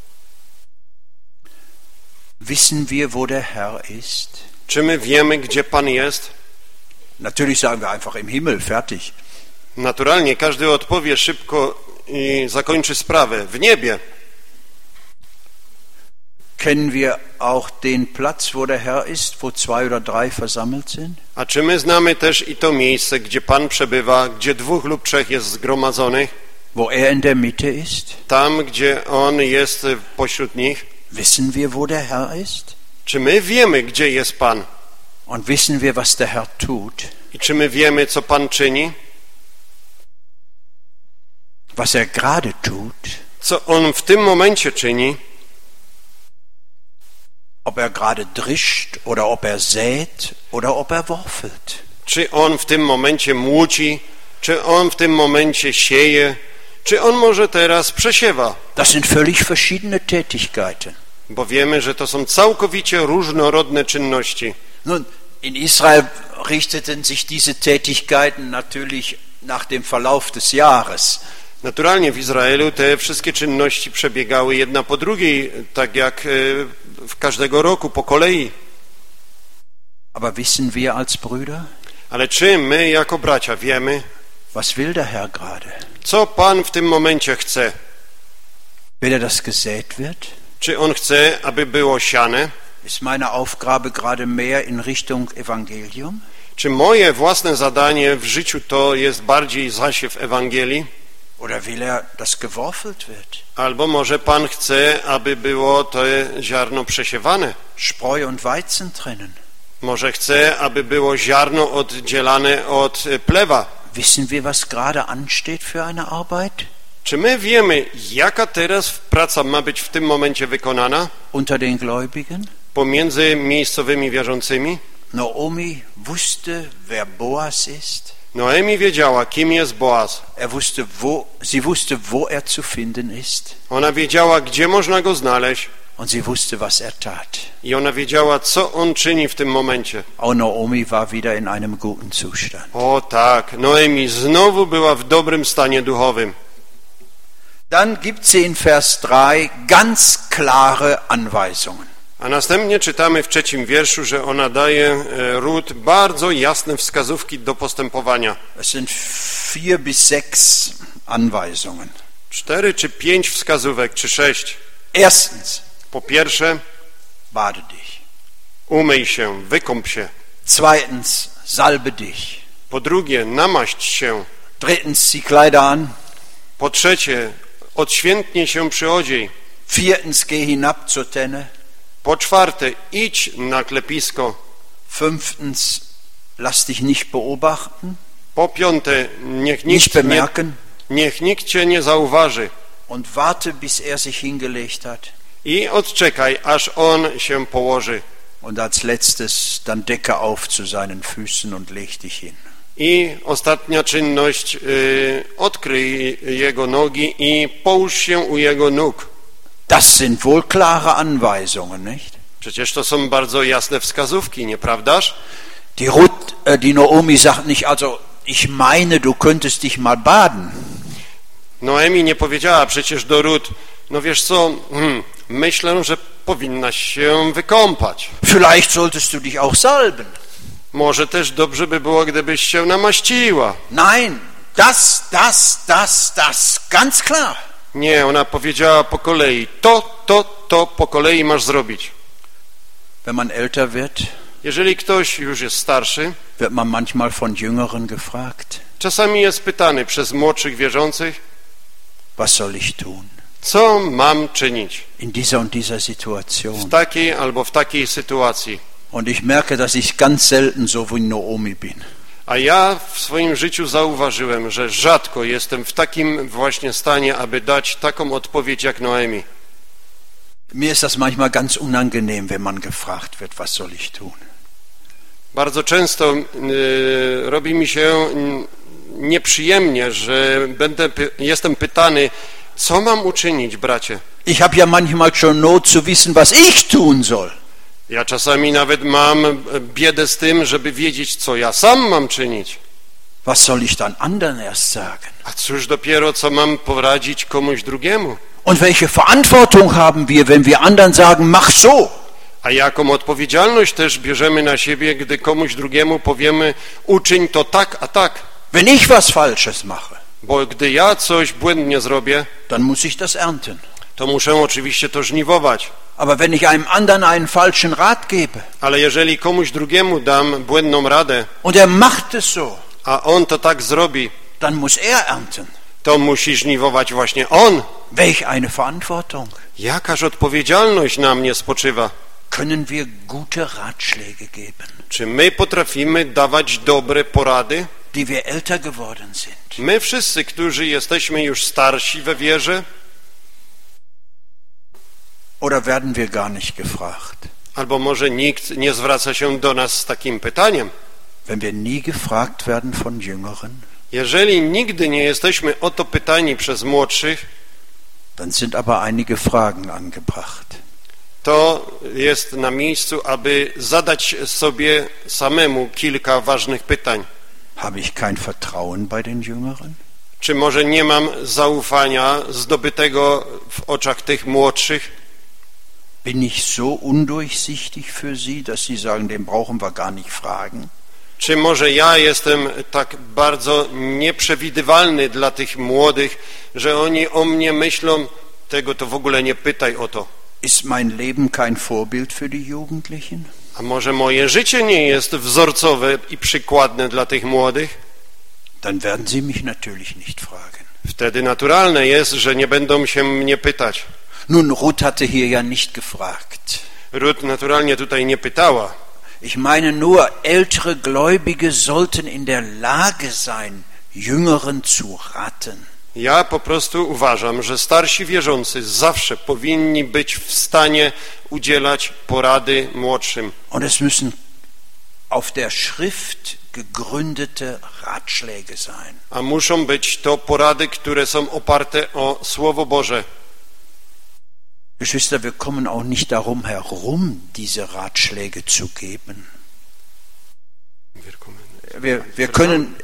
Wissen wir, wo der Herr ist? Czy my wiemy, gdzie Pan jest? Natürlich sagen wir einfach im Himmel, fertig. Naturalnie każdy odpowie szybko i zakończy sprawę. W niebie. Kennen wir auch den Platz, wo der Herr ist, wo 2 oder 3 versammelt sind? A czy my znamy też i to miejsce, gdzie Pan przebywa, gdzie 2 lub 3 jest zgromadzonych? Wo er in der Mitte ist? Tam, gdzie On jest pośród nich? Wissen wir, wo der Herr ist? Czy my wiemy, gdzie jest Pan? Und wissen wir, was der Herr tut? I czy my wiemy, co Pan czyni? Was er gerade tut? Co On w tym momencie czyni? Ob er gerade drischt oder ob er sät oder ob er worfelt. Czy On w tym momencie młóci? Czy On w tym momencie sieje? Czy On może teraz przesiewa? Das sind völlig verschiedene Tätigkeiten. Bo wiemy, że to są całkowicie różnorodne czynności. Nun, in Israel richteten sich diese Tätigkeiten natürlich nach dem Verlauf des Jahres. Naturalnie w Izraelu te wszystkie czynności przebiegały jedna po drugiej, tak jak w każdego roku, po kolei. Aber wissen wir als Brüder, Ale czy my jako bracia wiemy, was will der Herr gerade? co Pan w tym momencie chce? Will er, dass gesät wird? Czy On chce, aby było siane? Ist meine Aufgabe gerade mehr in Richtung Evangelium? Czy moje własne zadanie w życiu to jest bardziej zasiew Ewangelii? Oder will er, dass geworfelt wird? Albo może Pan chce, aby było to ziarno przesiewane? Spreu und Weizen trennen. Może chce, aby było ziarno oddzielane od plewa? Wissen wir, was gerade ansteht für eine Arbeit? Czy my wiemy, jaka teraz praca ma być w tym momencie wykonana Unter den Gläubigen? pomiędzy miejscowymi wierzącymi? Naomi wusste, wer Boas ist. Noemi wiedziała, kim jest Boaz. Sie wusste, wo er zu finden ist. Ona wiedziała, gdzie można go znaleźć Und sie wusste, was er tat. i ona wiedziała, co on czyni w tym momencie. Auch Naomi war wieder in einem guten Zustand. O tak, Noemi znowu była w dobrym stanie duchowym. Dann gibt sie in Vers 3 ganz klare Anweisungen. A następnie czytamy w 3 wierszu, że ona daje Rut bardzo jasne wskazówki do postępowania. Es sind 4 bis 6 Anweisungen. 4 czy 5 wskazówek, czy 6. Erstens, Po pierwsze, bade dich. umyj się, wykąp się. Zweitens, salbe dich. Po drugie, namaść się. Drittens, zieh Kleider an. Po trzecie, odświętnie się przyodziej. Viertens, geh hinab zur Tenne. Po czwarte, idź na klepisko. Fünftens, lass dich nicht beobachten, Po piąte, niech nicht bemerken nikt cię nie zauważy. und warte, bis er sich hingelegt hat. I odczekaj, aż on się położy. Und als letztes, dann decke auf zu seinen Füßen und leg dich hin. I ostatnia czynność, odkryj jego nogi i połóż się u jego nóg. Das sind wohl klare Anweisungen, nicht? Przecież to są bardzo jasne wskazówki, nieprawdaż? Die Naomi sagt nicht, also ich meine, du könntest dich mal baden. Noemi nie powiedziała przecież do Rut, no wiesz co, myślę, że powinnaś się wykąpać. Vielleicht solltest du dich auch salben. Może też dobrze by było, gdybyś się namaściła. Nein, das, ganz klar. Nie, ona powiedziała po kolei, to po kolei masz zrobić. Wenn man älter wird, Jeżeli ktoś już jest starszy, wird man manchmal von Jüngeren gefragt, czasami jest pytany przez młodszych wierzących, was soll ich tun co mam czynić in dieser und dieser w Situation? takiej albo w takiej sytuacji. Und ich merke, dass ich ganz selten so wie Naomi bin. A ja w swoim życiu zauważyłem, że rzadko jestem w takim właśnie stanie, aby dać taką odpowiedź jak Noemi. Mir ist das manchmal ganz unangenehm, wenn man gefragt wird, was soll ich tun? Bardzo często robi mi się nieprzyjemnie, że jestem pytany, co mam uczynić, bracie? Ich habe ja manchmal schon Not zu wissen, was ich tun soll. Ja czasami nawet mam biedę z tym, żeby wiedzieć, co ja sam mam czynić. Was soll ich dann anderen erst sagen? A cóż dopiero, co mam poradzić komuś drugiemu? Und welche Verantwortung haben wir, wenn wir anderen sagen, mach so? A jaką odpowiedzialność też bierzemy na siebie, gdy komuś drugiemu powiemy, uczyń to tak, a tak. Wenn ich was Falsches mache, Bo gdy ja coś błędnie zrobię, dann muss ich das ernten. to muszę oczywiście to żniwować. Aber wenn ich einem anderen einen falschen Rat gebe Ale jeżeli komuś drugiemu dam błędną radę, und er macht es so, a on to tak zrobi, dann muss er ernten. to musi żniwować właśnie on. Welch eine Verantwortung. Jakaż odpowiedzialność na mnie spoczywa? Können wir gute Ratschläge geben, Czy my potrafimy dawać dobre porady? die wir älter geworden sind? My wszyscy, którzy jesteśmy już starsi we wierze, Oder werden wir gar nicht gefragt? albo może nikt nie zwraca się do nas z takim pytaniem. Wenn wir nie gefragt werden von Jüngeren, Jeżeli nigdy nie jesteśmy o to pytani przez młodszych, dann sind aber einige Fragen angebracht. to jest na miejscu, aby zadać sobie samemu kilka ważnych pytań. Habe ich kein Vertrauen bei den Jüngeren? Czy może nie mam zaufania zdobytego w oczach tych młodszych? Bin ich so undurchsichtig für sie, dass sie sagen, den brauchen wir gar nicht fragen? Czy może ja jestem tak bardzo nieprzewidywalny dla tych młodych, że oni o mnie myślą, tego to w ogóle nie pytaj o to. Ist mein Leben kein Vorbild für die Jugendlichen? A może moje życie nie jest wzorcowe i przykładne dla tych młodych? Dann werden sie mich natürlich nicht fragen. Wtedy naturalne jest, że nie będą się mnie pytać. Nun, Ruth hatte hier ja nicht gefragt. Ruth naturalnie tutaj nie pytała. Ich meine nur, ältere Gläubige sollten in der Lage sein, Jüngeren zu raten. Ja po prostu uważam, że starsi wierzący zawsze powinni być w stanie udzielać porady młodszym. Und es müssen auf der Schrift gegründete Ratschläge sein. A muszą być to porady, które są oparte o Słowo Boże. Geschwister, wir kommen auch nicht darum herum, diese Ratschläge zu geben. Wir können,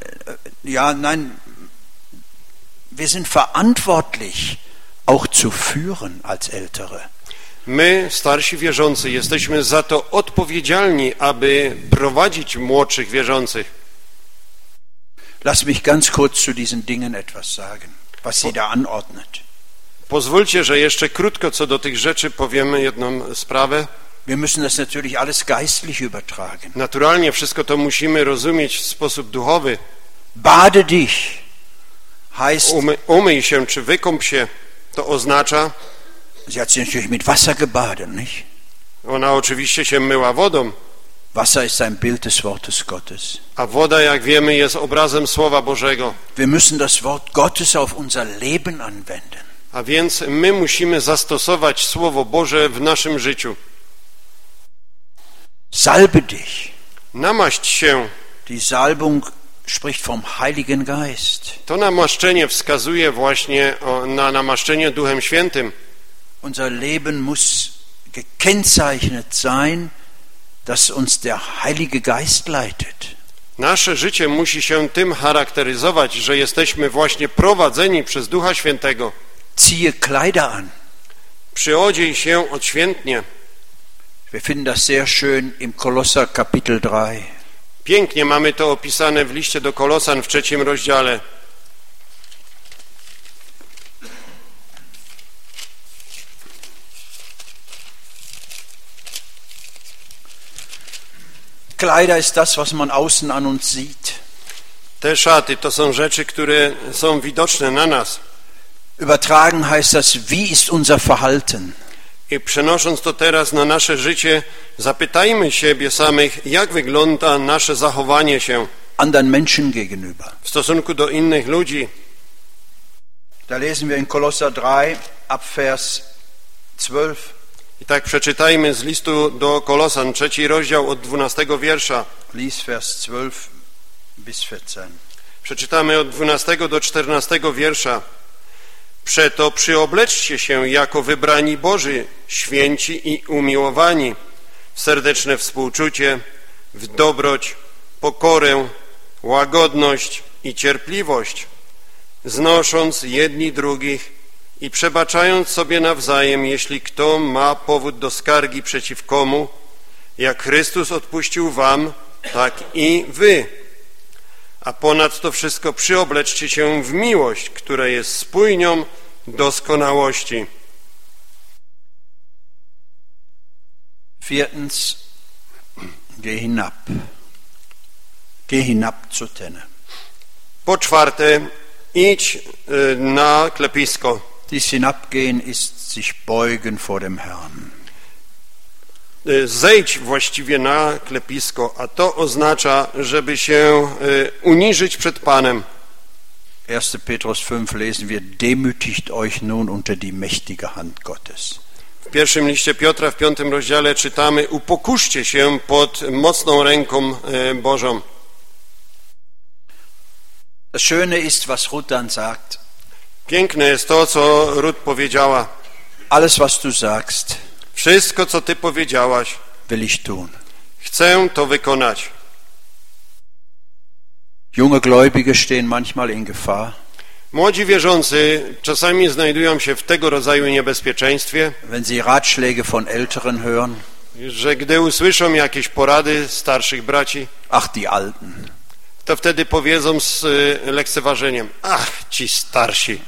wir sind verantwortlich, auch zu führen als Ältere. My, starsi wierzący, jesteśmy za to odpowiedzialni, aby prowadzić młodszych wierzących. Lass mich ganz kurz zu diesen Dingen etwas sagen, was sie da anordnet. Pozwólcie, że jeszcze krótko co do tych rzeczy powiemy jedną sprawę. Wir müssen das natürlich alles geistlich übertragen. Naturalnie wszystko to musimy rozumieć w sposób duchowy. Bade dich heißt, Umyj się czy wykąp się, to oznacza, sie hat sich natürlich mit Wasser gebadet, nicht? ona oczywiście się myła wodą, Wasser ist ein Bild des Wortes Gottes. a woda, jak wiemy, jest obrazem Słowa Bożego. Wir müssen das Wort Gottes auf unser Leben anwenden. A więc my musimy zastosować Słowo Boże w naszym życiu. Salbe dich. Namaść się. Die Salbung spricht vom Heiligen Geist. To namaszczenie wskazuje właśnie na namaszczenie Duchem Świętym. Unser Leben muss gekennzeichnet sein, dass uns der Heilige Geist leitet. Nasze życie musi się tym charakteryzować, że jesteśmy właśnie prowadzeni przez Ducha Świętego. Ziehe Kleider an. Przyodziej się odświętnie. Wir finden das sehr schön im Kolosser Kapitel 3. Pięknie mamy to opisane w liście do Kolosan w 3 rozdziale. Kleider ist das, was man außen an uns sieht. Te szaty to są rzeczy, które są widoczne na nas. Übertragen heißt das, wie ist unser Verhalten? I przenosząc to teraz na nasze życie, zapytajmy siebie samych, jak wygląda nasze zachowanie się Anderen Menschen gegenüber. w stosunku do innych ludzi. Da lesen wir in Kolosser 3 ab Vers 12. I tak przeczytajmy z listu do Kolosan, 3 rozdział od 12 wiersza. Lies Vers 12 bis 14. Przeczytamy od 12 do 14 wiersza. Przeto przyobleczcie się jako wybrani Boży, święci i umiłowani, w serdeczne współczucie, w dobroć, pokorę, łagodność i cierpliwość, znosząc jedni drugich i przebaczając sobie nawzajem, jeśli kto ma powód do skargi przeciw komu, jak Chrystus odpuścił wam, tak i wy. A ponad to wszystko przyobleczcie się w miłość, która jest spójnią doskonałości. Viertens, geh hinab. Geh hinab zu Tenne. Po czwarte, idź na klepisko. Dies Hinabgehen ist sich beugen vor dem Herrn. Zejdź właściwie na klepisko, a to oznacza, żeby się uniżyć przed Panem. 1. Petrus 5 lesen wir, demütigt euch nun unter die mächtige Hand Gottes. W pierwszym liście Piotra w 5 rozdziale czytamy: upokurzcie się pod mocną ręką Bożą. Das Schöne ist, was Ruth dann sagt. Piękne jest to, co Ruth powiedziała. Alles, was du sagst, Wszystko, co ty powiedziałaś, will ich tun. chcę to wykonać. Junge Gläubige stehen manchmal in Gefahr, Młodzi wierzący czasami znajdują się w tego rodzaju niebezpieczeństwie, wenn sie Ratschläge von Älteren hören. że gdy usłyszą jakieś porady starszych braci, Ach, die Alten. to wtedy powiedzą z lekceważeniem: ach, ci starsi.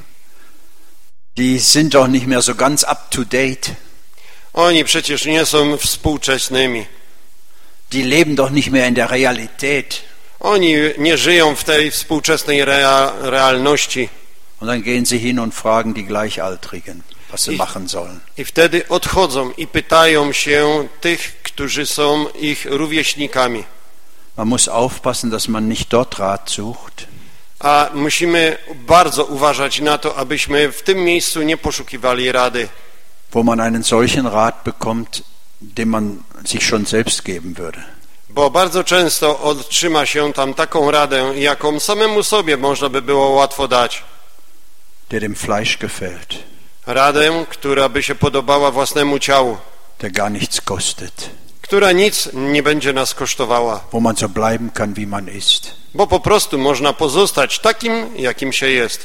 Die sind doch nicht mehr so ganz up to date. Oni przecież nie są współczesnymi. Die leben doch nicht mehr in der Realität. Oni nie żyją w tej współczesnej realności. Und dann gehen sie hin und fragen die Gleichaltrigen, was sie machen sollen. I wtedy odchodzą i pytają się tych, którzy są ich rówieśnikami. Man muss aufpassen, dass man nicht dort Rat sucht, A musimy bardzo uważać na to, abyśmy w tym miejscu nie poszukiwali rady, wo man einen solchen Rat bekommt, den man sich schon selbst geben würde. bo bardzo często otrzyma się tam taką radę, jaką samemu sobie można by było łatwo dać. Der dem Fleisch gefällt, Radę, która by się podobała własnemu ciału, der gar nichts kostet, która nic nie będzie nas kosztowała, wo man so bleiben kann, wie man ist. bo po prostu można pozostać takim, jakim się jest.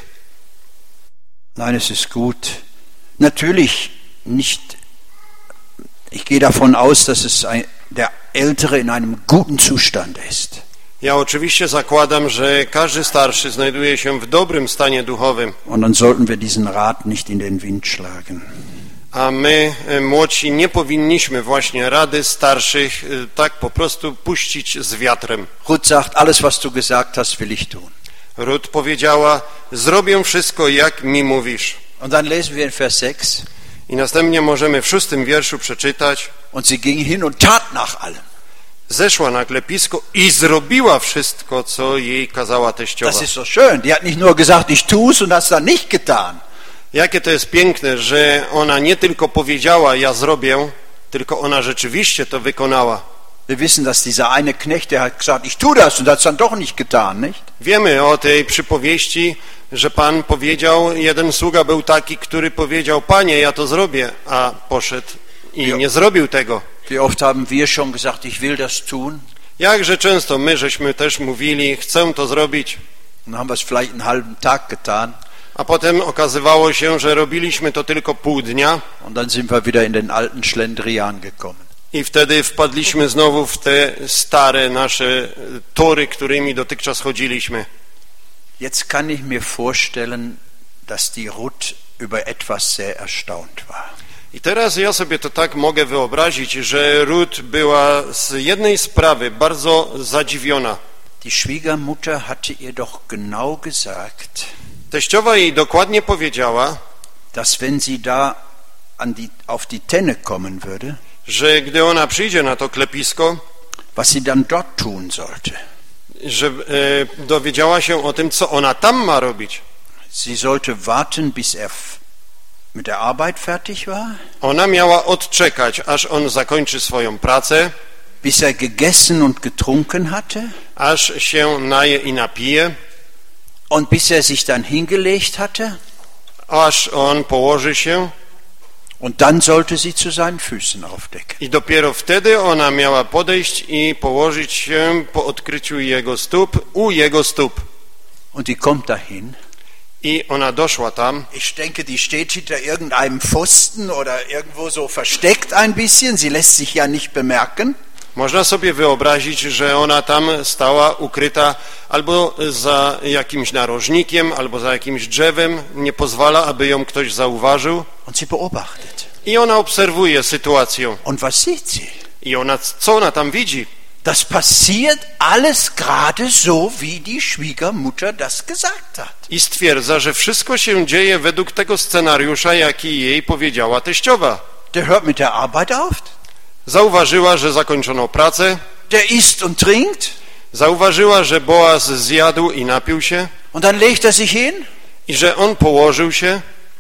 Nein, es ist gut. Natürlich nicht. Ich gehe davon aus, dass der Ältere in einem guten Zustand ist. Ja oczywiście zakładam, że każdy starszy znajduje się w dobrym stanie duchowym, Und dann sollten wir diesen Rat nicht in den Wind schlagen. a my, młodsi, nie powinniśmy właśnie rady starszych tak po prostu puścić z wiatrem. Ruth sagt, alles was du gesagt hast, will ich tun. Ruth powiedziała: zrobię wszystko, jak mi mówisz. Und dann lesen wir in Vers 6. I następnie możemy w 6 wierszu przeczytać: Und sie ging hin und tat nach allem. zeszła na klepisko i zrobiła wszystko, co jej kazała teściowa. Das ist so schön. Die hat nicht nur gesagt, ich tue es und hast dann nicht getan. Jakie to jest piękne, że ona nie tylko powiedziała: ja zrobię, tylko ona rzeczywiście to wykonała. Wir wissen, dass dieser eine Knecht, der hat gesagt, ich tue das und hat es dann doch nicht getan, nicht? Wiemy o tej przypowieści, że Pan powiedział, jeden sługa był taki, który powiedział: Panie, ja to zrobię, a poszedł i nie zrobił tego. Wie oft haben wir schon gesagt, ich will das tun? Jakże często my żeśmy też mówili: chcę to zrobić, Und dann haben wir es vielleicht einen halben Tag getan. a potem okazywało się, że robiliśmy to tylko pół dnia Und dann sind wir wieder in den alten Schlendrian gekommen. I wtedy wpadliśmy znowu w te stare nasze tory, którymi dotychczas chodziliśmy. Jetzt kann ich mir vorstellen, dass die Ruth über etwas sehr erstaunt war. I teraz ja sobie to tak mogę wyobrazić, że Ruth była z jednej sprawy bardzo zadziwiona. Die Schwiegermutter hatte ihr doch genau gesagt, Teściowa jej dokładnie powiedziała, dass wenn sie da auf die Tenne kommen würde, że gdy ona przyjdzie na to klepisko, was sie dann dort tun sollte. że dowiedziała się o tym, co ona tam ma robić. Sie sollte warten, bis er mit der Arbeit fertig war, Ona miała odczekać, aż on zakończy swoją pracę, bis er gegessen und getrunken hatte aż się naje i napije, und bis er sich dann hingelegt hatte, aż on położy się und dann sollte sie zu seinen Füßen aufdecken. i dopiero wtedy ona miała podejść i położyć się po odkryciu jego stóp, u jego stóp. Und die kommt dahin. I ona doszła tam. Ich denke, die steht hinter irgendeinem Pfosten oder irgendwo so versteckt ein bisschen. Sie lässt sich ja nicht bemerken. Można sobie wyobrazić, że ona tam stała ukryta albo za jakimś narożnikiem, albo za jakimś drzewem, nie pozwala, aby ją ktoś zauważył. Und sie beobachtet. I ona obserwuje sytuację. Und was sieht sie? I ona, co ona tam widzi? Das passiert alles gerade so, wie die Schwiegermutter das gesagt hat. I stwierdza, że wszystko się dzieje według tego scenariusza, jaki jej powiedziała teściowa. Der hört mit der Arbeit auf. Zauważyła, że zakończono pracę. Der isst und trinkt. Zauważyła, że Boaz zjadł i napił się. Und dann legt er sich hin. I że on położył się.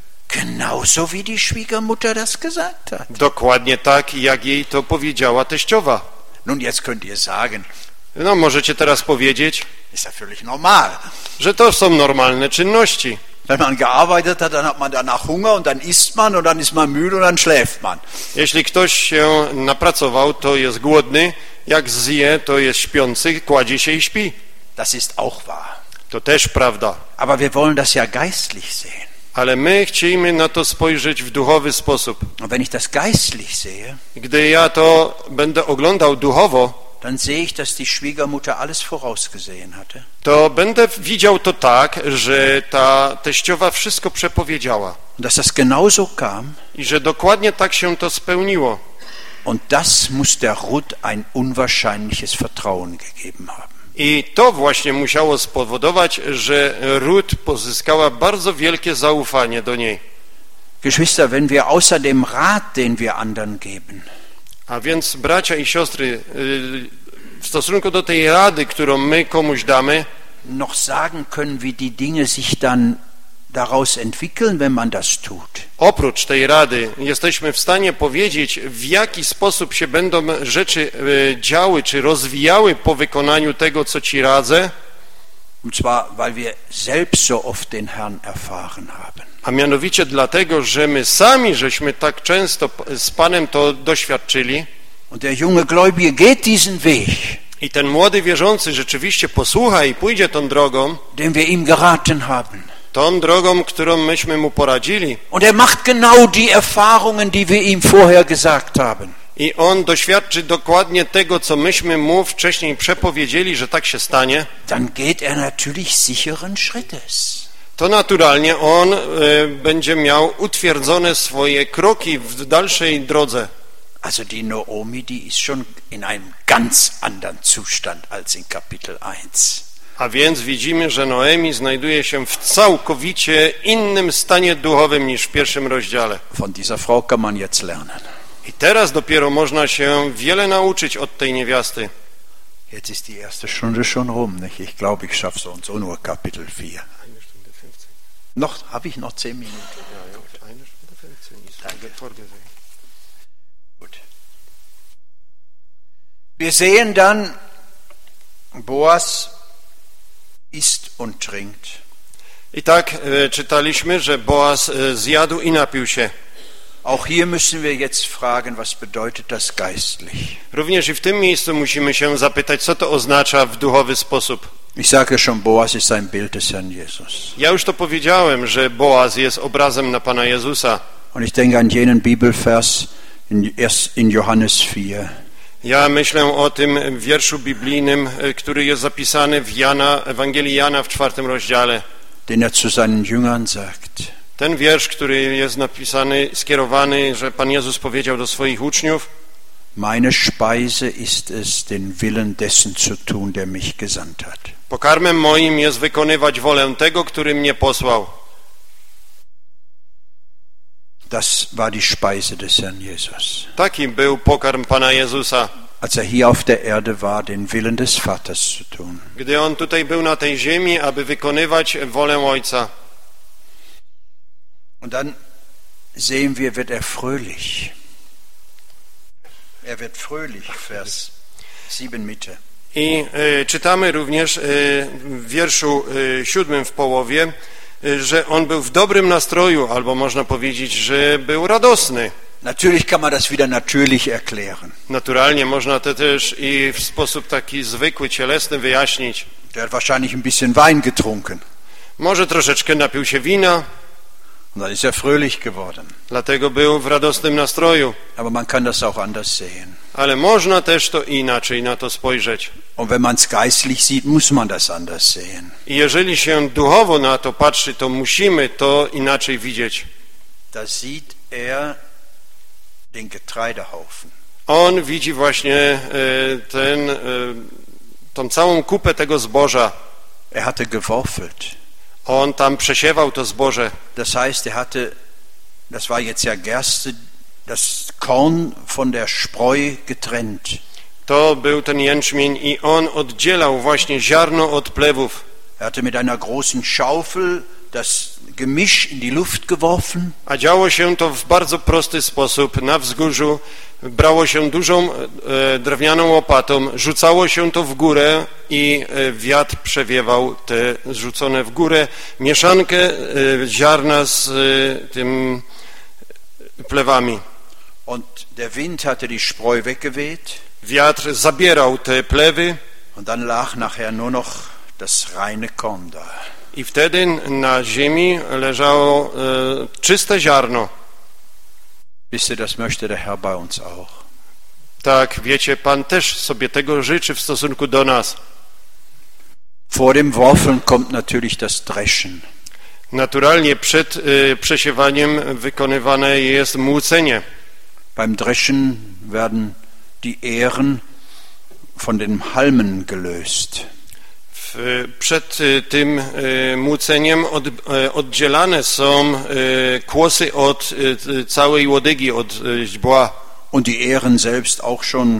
Genauso wie die Schwiegermutter das gesagt hat. Dokładnie tak, jak jej to powiedziała teściowa. Nun, jetzt könnt ihr sagen, No, możecie teraz powiedzieć, ist ja völlig normal. że to są normalne czynności. Wenn man gearbeitet hat, dann hat man danach Hunger und dann isst man und dann ist man müde und dann schläft man. Jeśli ktoś się napracował, to jest głodny, jak zje, to jest śpiący, kładzie się i śpi. Das ist auch wahr. To też prawda. Aber wir wollen das ja geistlich sehen. Ale my chcemy na to spojrzeć w duchowy sposób. Und wenn ich das geistlich sehe, Gdy ja to będę oglądał duchowo, dann sehe ich, dass die Schwiegermutter alles vorausgesehen hatte. to będę widział to tak, że ta teściowa wszystko przepowiedziała. Und dass das genauso kam. I że dokładnie tak się to spełniło. Und das muss der Ruth ein unwahrscheinliches Vertrauen gegeben haben. I to właśnie musiało spowodować, że Ruth pozyskała bardzo wielkie zaufanie do niej. Geschwister, wenn wir außer dem Rat, den wir anderen geben, A więc bracia i siostry, w stosunku do tej rady, którą my komuś damy, noch sagen können, wie die Dinge sich dann daraus entwickeln, wenn man das tut. oprócz tej rady jesteśmy w stanie powiedzieć, w jaki sposób się będą rzeczy działy, czy rozwijały po wykonaniu tego, co ci radzę, Und zwar, weil wir selbst so oft den Herrn erfahren haben. a mianowicie dlatego, że my sami żeśmy tak często z Panem to doświadczyli. Und der junge Gläubige geht diesen Weg, I ten młody wierzący rzeczywiście posłucha i pójdzie tą drogą, den wir ihm geraten haben. tą drogą, którą myśmy mu poradzili. Und er macht genau die Erfahrungen, die wir ihm vorher gesagt haben. I on doświadczy dokładnie tego, co myśmy mu wcześniej przepowiedzieli, że tak się stanie. Dann geht er natürlich sicheren Schrittes. To naturalnie on będzie miał utwierdzone swoje kroki w dalszej drodze. Also die Naomi, die ist schon in einem ganz anderen Zustand als in Kapitel 1. A więc widzimy, że Noemi znajduje się w całkowicie innym stanie duchowym niż w pierwszym rozdziale. Von dieser Frau kann man jetzt lernen. I teraz dopiero można się wiele nauczyć od tej niewiasty. Jetzt ist die erste Stunde schon rum, nicht? Ich glaube, ich schaffe sonst auch nur Kapitel 4. Noch, habe ich noch 10 Minuten? Gut. Wir sehen dann, Boas isst und trinkt. I tak czytaliśmy, że Boaz zjadł i napił się. Auch hier müssen wir jetzt fragen, was bedeutet das geistlich? Również i w tym miejscu musimy się zapytać, co to oznacza w duchowy sposób. Ich sage schon, Boas ist ein Bild des Herrn Jesus. Ja już to powiedziałem, że Boaz jest obrazem na Pana Jezusa. Und ich denke an jenen Bibelvers, in Johannes 4. Ja myślę o tym wierszu biblijnym, który jest zapisany w Ewangelii Jana w 4 rozdziale. Den er zu seinen Jüngern sagt. Ten wiersz, który jest napisany, skierowany, że Pan Jezus powiedział do swoich uczniów: Meine Speise ist es, den Willen dessen zu tun, der mich gesandt hat. Pokarmem moim jest wykonywać wolę tego, który mnie posłał. Das war die Speise des Herrn Jesus. Taki był pokarm Pana Jezusa. Als er hier auf der Erde war, den Willen des Vaters zu tun. Gdy On tutaj był na tej ziemi, aby wykonywać wolę Ojca. Und dann sehen wir, wird er fröhlich. Er wird fröhlich, Vers 7 Mitte. I czytamy również w wierszu 7 w połowie, że on był w dobrym nastroju, albo można powiedzieć, że był radosny. Natürlich kann man das wieder natürlich erklären. Naturalnie można to też i w sposób taki zwykły, cielesny wyjaśnić. Der hat wahrscheinlich ein bisschen Wein getrunken. Może troszeczkę napił się wina. Und dann ist er fröhlich geworden. Dlatego był w radosnym nastroju. Aber man kann das auch anders sehen. Ale można też to inaczej na to spojrzeć. Und wenn man es geistlich sieht, muss man das anders sehen. I jeżeli się duchowo na to patrzy, to musimy to inaczej widzieć. Da sieht er den Getreidehaufen. On widzi właśnie tą całą kupę tego zboża. Er hatte geworfelt. On tam przesiewał to zboże. Das heißt, das war jetzt ja Gerste, das Korn von der Spreu getrennt. To był ten jęczmień i on oddzielał właśnie ziarno od plewów. Er hatte mit einer großen Schaufel das Gemisch in die Luft geworfen. A działo się to w bardzo prosty sposób. Na wzgórzu brało się dużą drewnianą łopatą, rzucało się to w górę i wiatr przewiewał te zrzucone w górę mieszankę ziarna z tym plewami. Und der Wind hatte die Spreu weggeweht. Wiatr zabierał te plewy. Und dann lag nachher nur noch das reine Korn da. I wtedy na ziemi leżało czyste ziarno. Wisst ihr, das möchte der Herr bei uns auch. Tak, wiecie, Pan też sobie tego życzy w stosunku do nas. Vor dem Worfeln kommt natürlich das Dreschen. Naturalnie przed przesiewaniem wykonywane jest młócenie. Beim Dreschen werden die Ähren von den Halmen gelöst. Przed tym młóceniem oddzielane są kłosy od całej łodygi, od źdźbła. Und die Ähren selbst auch schon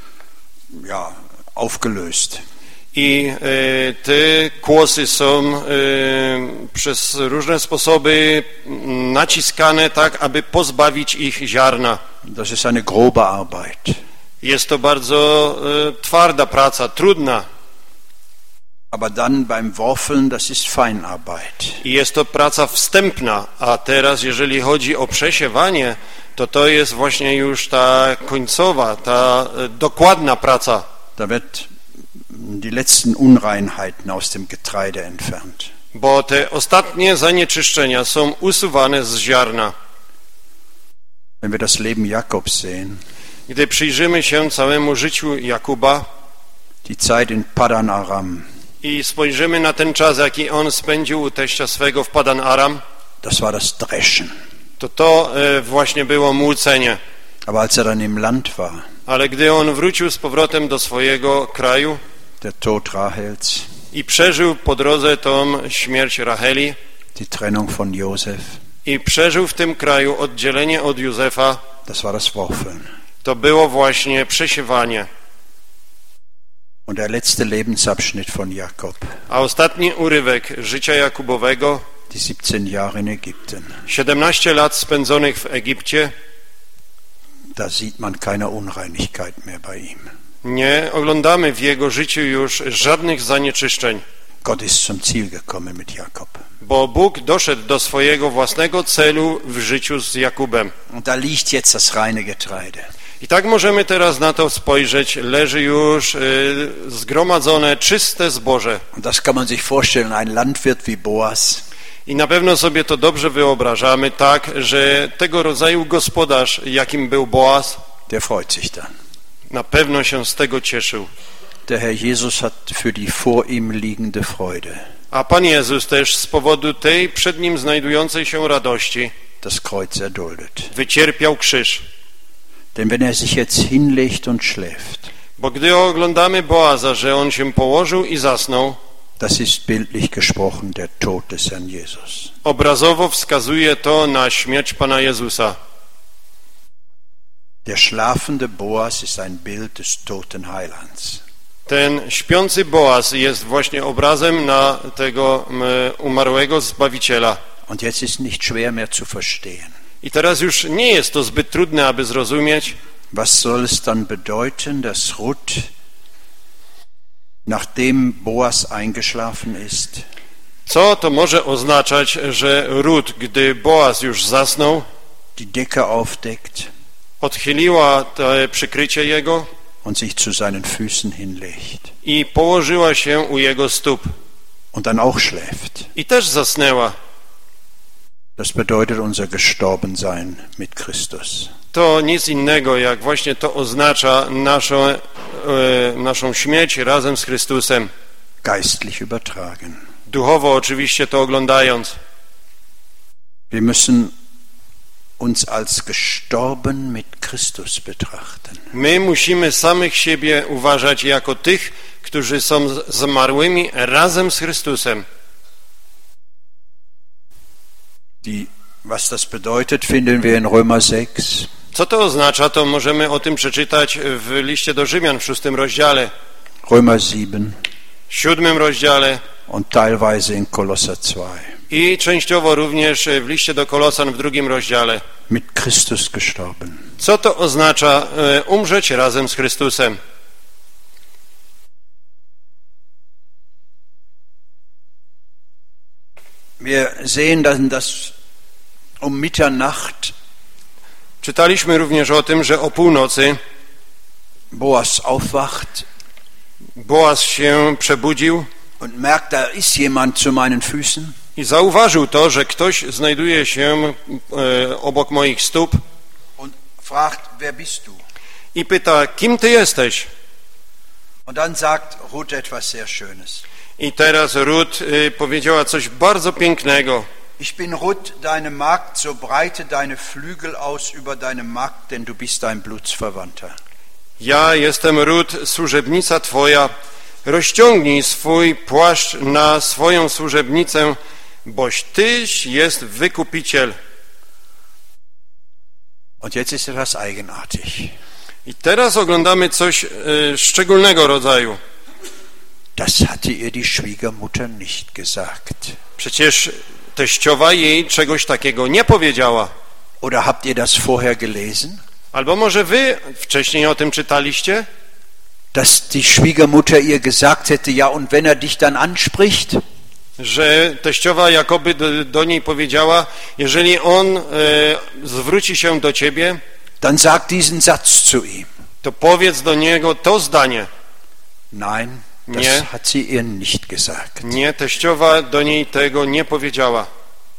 aufgelöst. I te kłosy są przez różne sposoby naciskane tak, aby pozbawić ich ziarna. Das ist eine grobe Arbeit. Jest to bardzo twarda praca, trudna. Aber dann beim Worfeln, das ist Feinarbeit. I jest to praca wstępna, a teraz jeżeli chodzi o przesiewanie, to jest właśnie już ta końcowa, ta dokładna praca. Da wird die letzten Unreinheiten aus dem Getreide entfernt. Bo te ostatnie zanieczyszczenia są usuwane z ziarna. Wenn wir das Leben Jakobs sehen, gdy przyjrzymy się całemu życiu Jakuba, die Zeit in Padan Aram, i spojrzymy na ten czas, jaki on spędził u teścia swego w Padan Aram, das war das Dreschen. To właśnie było młócenie. Aber als er dann im Land war, ale gdy on wrócił z powrotem do swojego kraju, der Tod Rahels, i przeżył po drodze tą śmierć Racheli, die Trennung von Josef, i przeżył w tym kraju oddzielenie od Józefa, das war das Worfeln. To było właśnie przesiewanie. Und der letzte Lebensabschnitt von Jakob, a ostatni urywek życia Jakubowego, die 17 Jahre in Ägypten, 17 lat spędzonych w Egipcie, da sieht man keine Unreinigkeit mehr bei ihm. Nie oglądamy w jego życiu już żadnych zanieczyszczeń. Gott ist zum Ziel gekommen mit Jakob. Bo Bóg doszedł do swojego własnego celu w życiu z Jakubem. Und da liegt jetzt das reine Getreide. I tak możemy teraz na to spojrzeć. Leży już zgromadzone, czyste zboże. Und das kann man sich vorstellen, ein Landwirt wie Boas. I na pewno sobie to dobrze wyobrażamy, tak, że tego rodzaju gospodarz, jakim był Boaz, der freut sich dann. na pewno się z tego cieszył. Der Herr Jesus hat für die vor ihm liegende Freude A Pan Jezus też z powodu tej przed Nim znajdującej się radości das Kreuz erduldet. wycierpiał krzyż. Denn wenn er sich jetzt hinlegt und schläft, Bo gdy oglądamy Boaza, że on się położył i zasnął, das ist bildlich gesprochen der Tod des Herrn Jesus. obrazowo wskazuje to na śmierć Pana Jezusa. Der schlafende Boas ist ein Bild des toten Heilands. Ten śpiący Boaz jest właśnie obrazem na tego umarłego Zbawiciela. Und jetzt ist nicht schwer mehr zu verstehen. I teraz już nie jest to zbyt trudne, aby zrozumieć, Was soll es dann bedeuten, dass Ruth, nachdem Boas eingeschlafen ist, co to może oznaczać, że Rut, gdy Boaz już zasnął, die Decke aufdeckt odchyliła to przykrycie jego und sich zu seinen Füßen hinlegt i położyła się u jego stóp und dann auch schläft? i też zasnęła. Das bedeutet unser Gestorbensein mit Christus. To nic innego, jak właśnie to oznacza naszą śmierć razem z Chrystusem. Geistlich übertragen. Duchowo oczywiście to oglądając. Wir müssen uns als gestorben mit Christus betrachten. My musimy samych siebie uważać jako tych, którzy są zmarłymi razem z Chrystusem. Was das bedeutet, finden wir in Römer 6. Co to oznacza, to możemy o tym przeczytać w liście do Rzymian w 6 rozdziale, Römer 7 w 7 rozdziale und teilweise in Kolosser 2. i częściowo również w liście do Kolosan w 2 rozdziale. Mit Christus gestorben. Co to oznacza umrzeć razem z Chrystusem? Wir sehen dann, dass um Mitternacht Czytaliśmy również o tym, że o północy Boas aufwacht Boaz się przebudził und merkt, da ist jemand zu meinen Füßen. i zauważył to, że ktoś znajduje się obok moich stóp Und fragt, wer bist du? i pyta, kim ty jesteś? Und dann sagt Ruth etwas sehr Schönes. I teraz Rut powiedziała coś bardzo pięknego. Ich bin Ruth, deine Magd, so breite deine Flügel aus über deine Magd, denn du bist ein Blutsverwandter. Ja jestem Rut, służebnica twoja. Rozciągnij swój płaszcz na swoją służebnicę, boś tyś jest wykupiciel. Und jetzt ist etwas eigenartig. I teraz oglądamy coś szczególnego rodzaju. Das hatte ihr die Schwiegermutter nicht gesagt. Przecież teściowa jej czegoś takiego nie powiedziała. Oder habt ihr das vorher gelesen? Albo może wy wcześniej o tym czytaliście? Dass die Schwiegermutter ihr gesagt hätte, ja, und wenn er dich dann anspricht? Że teściowa jakoby do niej powiedziała, jeżeli on zwróci się do ciebie, Dann sag diesen Satz zu ihm. to powiedz do niego to zdanie. Nein, das Nie. hat sie ihr nicht gesagt. Nie, teściowa do niej tego nie powiedziała.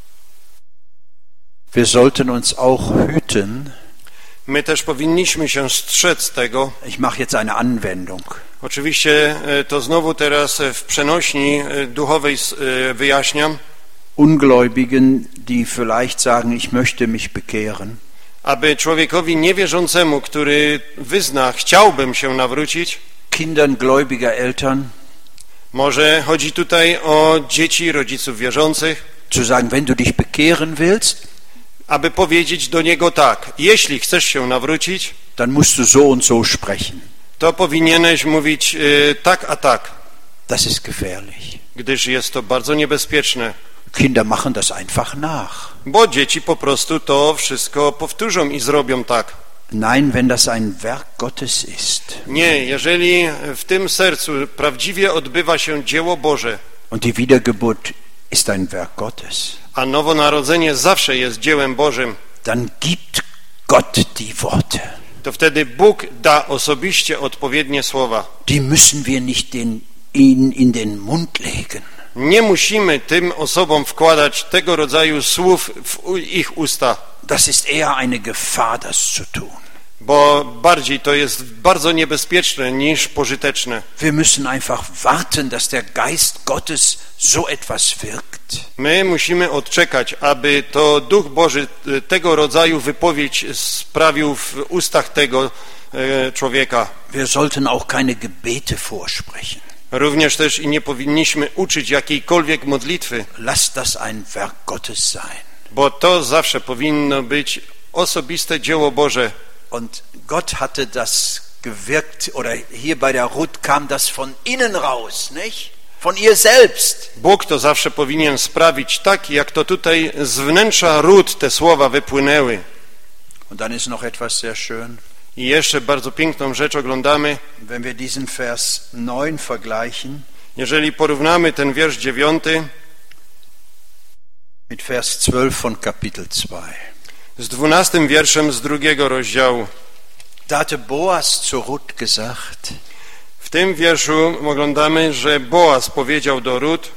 Wir sollten uns auch hüten. My też powinniśmy się strzec tego. Ich mache jetzt eine Anwendung. Oczywiście to znowu teraz w przenośni duchowej wyjaśniam, Ungläubigen, die vielleicht sagen, ich möchte mich bekehren, aby człowiekowi niewierzącemu, który wyzna, chciałbym się nawrócić, Kindern gläubiger Eltern, może chodzi tutaj o dzieci rodziców wierzących, zu sagen, wenn du dich bekehren willst, aby powiedzieć do niego tak, jeśli chcesz się nawrócić, dann musst du so und so sprechen. to powinieneś mówić tak a tak, Das ist gefährlich. gdyż jest to bardzo niebezpieczne, Kinder machen das einfach nach. bo dzieci po prostu to wszystko powtórzą i zrobią tak. Nein, wenn das ein Werk Gottes ist Nie, jeżeli w tym sercu prawdziwie odbywa się dzieło Boże, und die Wiedergeburt ist ein Werk Gottes, a nowonarodzenie zawsze jest dziełem Bożym, dann gibt Gott die Worte. to wtedy Bóg da osobiście odpowiednie słowa. Die müssen wir nicht ihnen in den Mund legen. Nie musimy tym osobom wkładać tego rodzaju słów w ich usta. Das ist eher eine Gefahr, das zu tun. Bo bardziej to jest bardzo niebezpieczne niż pożyteczne. Wir müssen einfach warten, dass der Geist Gottes so etwas wirkt. My musimy odczekać, aby to Duch Boży tego rodzaju wypowiedź sprawił w ustach tego człowieka. Wir sollten auch keine Gebete vorsprechen. Również też i nie powinniśmy uczyć jakiejkolwiek modlitwy. Lasst das ein Werk Gottes sein. Bo to zawsze powinno być osobiste dzieło Boże. Und Gott hatte das gewirkt, oder hier bei der Ruth kam das von innen raus, nicht? Von ihr selbst. Bóg to zawsze powinien sprawić tak, jak to tutaj z wnętrza Rut te słowa wypłynęły. Und dann ist noch etwas sehr schön. I jeszcze bardzo piękną rzecz oglądamy. Wenn wir diesen Vers 9 vergleichen, Jeżeli porównamy ten wiersz 9 mit Vers 12 von Kapitel 2. z 12 wierszem z 2 rozdziału. Da hatte Boas zu Ruth gesagt, W tym wierszu oglądamy, że Boaz powiedział do Rut: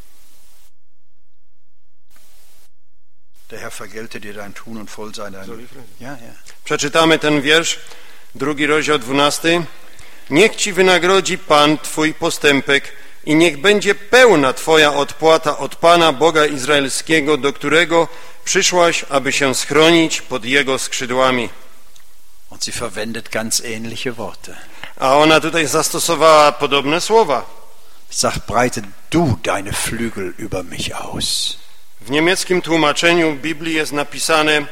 der Herr vergelte dir dein Tun und voll sei dein... Ja. Przeczytamy ten wiersz, 2 rozdział 12. Niech ci wynagrodzi Pan twój postępek i niech będzie pełna twoja odpłata od Pana Boga Izraelskiego, do którego przyszłaś, aby się schronić pod Jego skrzydłami. Und sie verwendet ganz ähnliche Worte. A ona tutaj zastosowała podobne słowa. Sag, breite du deine Flügel über mich aus. W niemieckim tłumaczeniu Biblii jest napisane: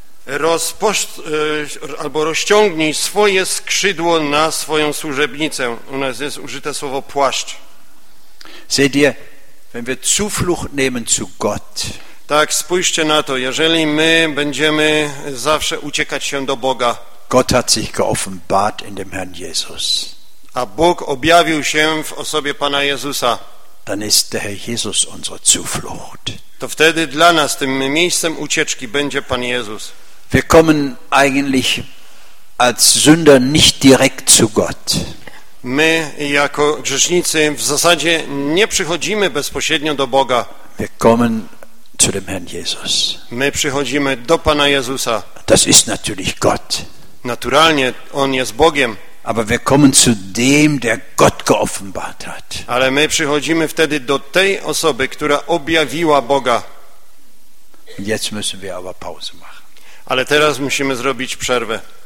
rozciągnij swoje skrzydło na swoją służebnicę. U nas jest użyte słowo płaszcz. Seht ihr, wenn wir Zuflucht nehmen zu Gott, Tak, spójrzcie na to, jeżeli my będziemy zawsze uciekać się do Boga, Gott hat sich geoffenbart in dem Herrn Jesus, a Bóg objawił się w osobie Pana Jezusa, dann ist der Herr Jesus unsere Zuflucht. to wtedy dla nas tym miejscem ucieczki będzie Pan Jezus. Wir kommen eigentlich als Sünder nicht direkt zu Gott. My jako grzesznicy w zasadzie nie przychodzimy bezpośrednio do Boga. Wir kommen zu dem Herrn Jesus. My przychodzimy do Pana Jezusa. Das ist natürlich Gott. Naturalnie On jest Bogiem, Aber wir kommen zu dem, der Gott geoffenbart hat. ale my przychodzimy wtedy do tej osoby, która objawiła Boga. Und jetzt müssen wir aber Pause machen. Ale teraz musimy zrobić przerwę.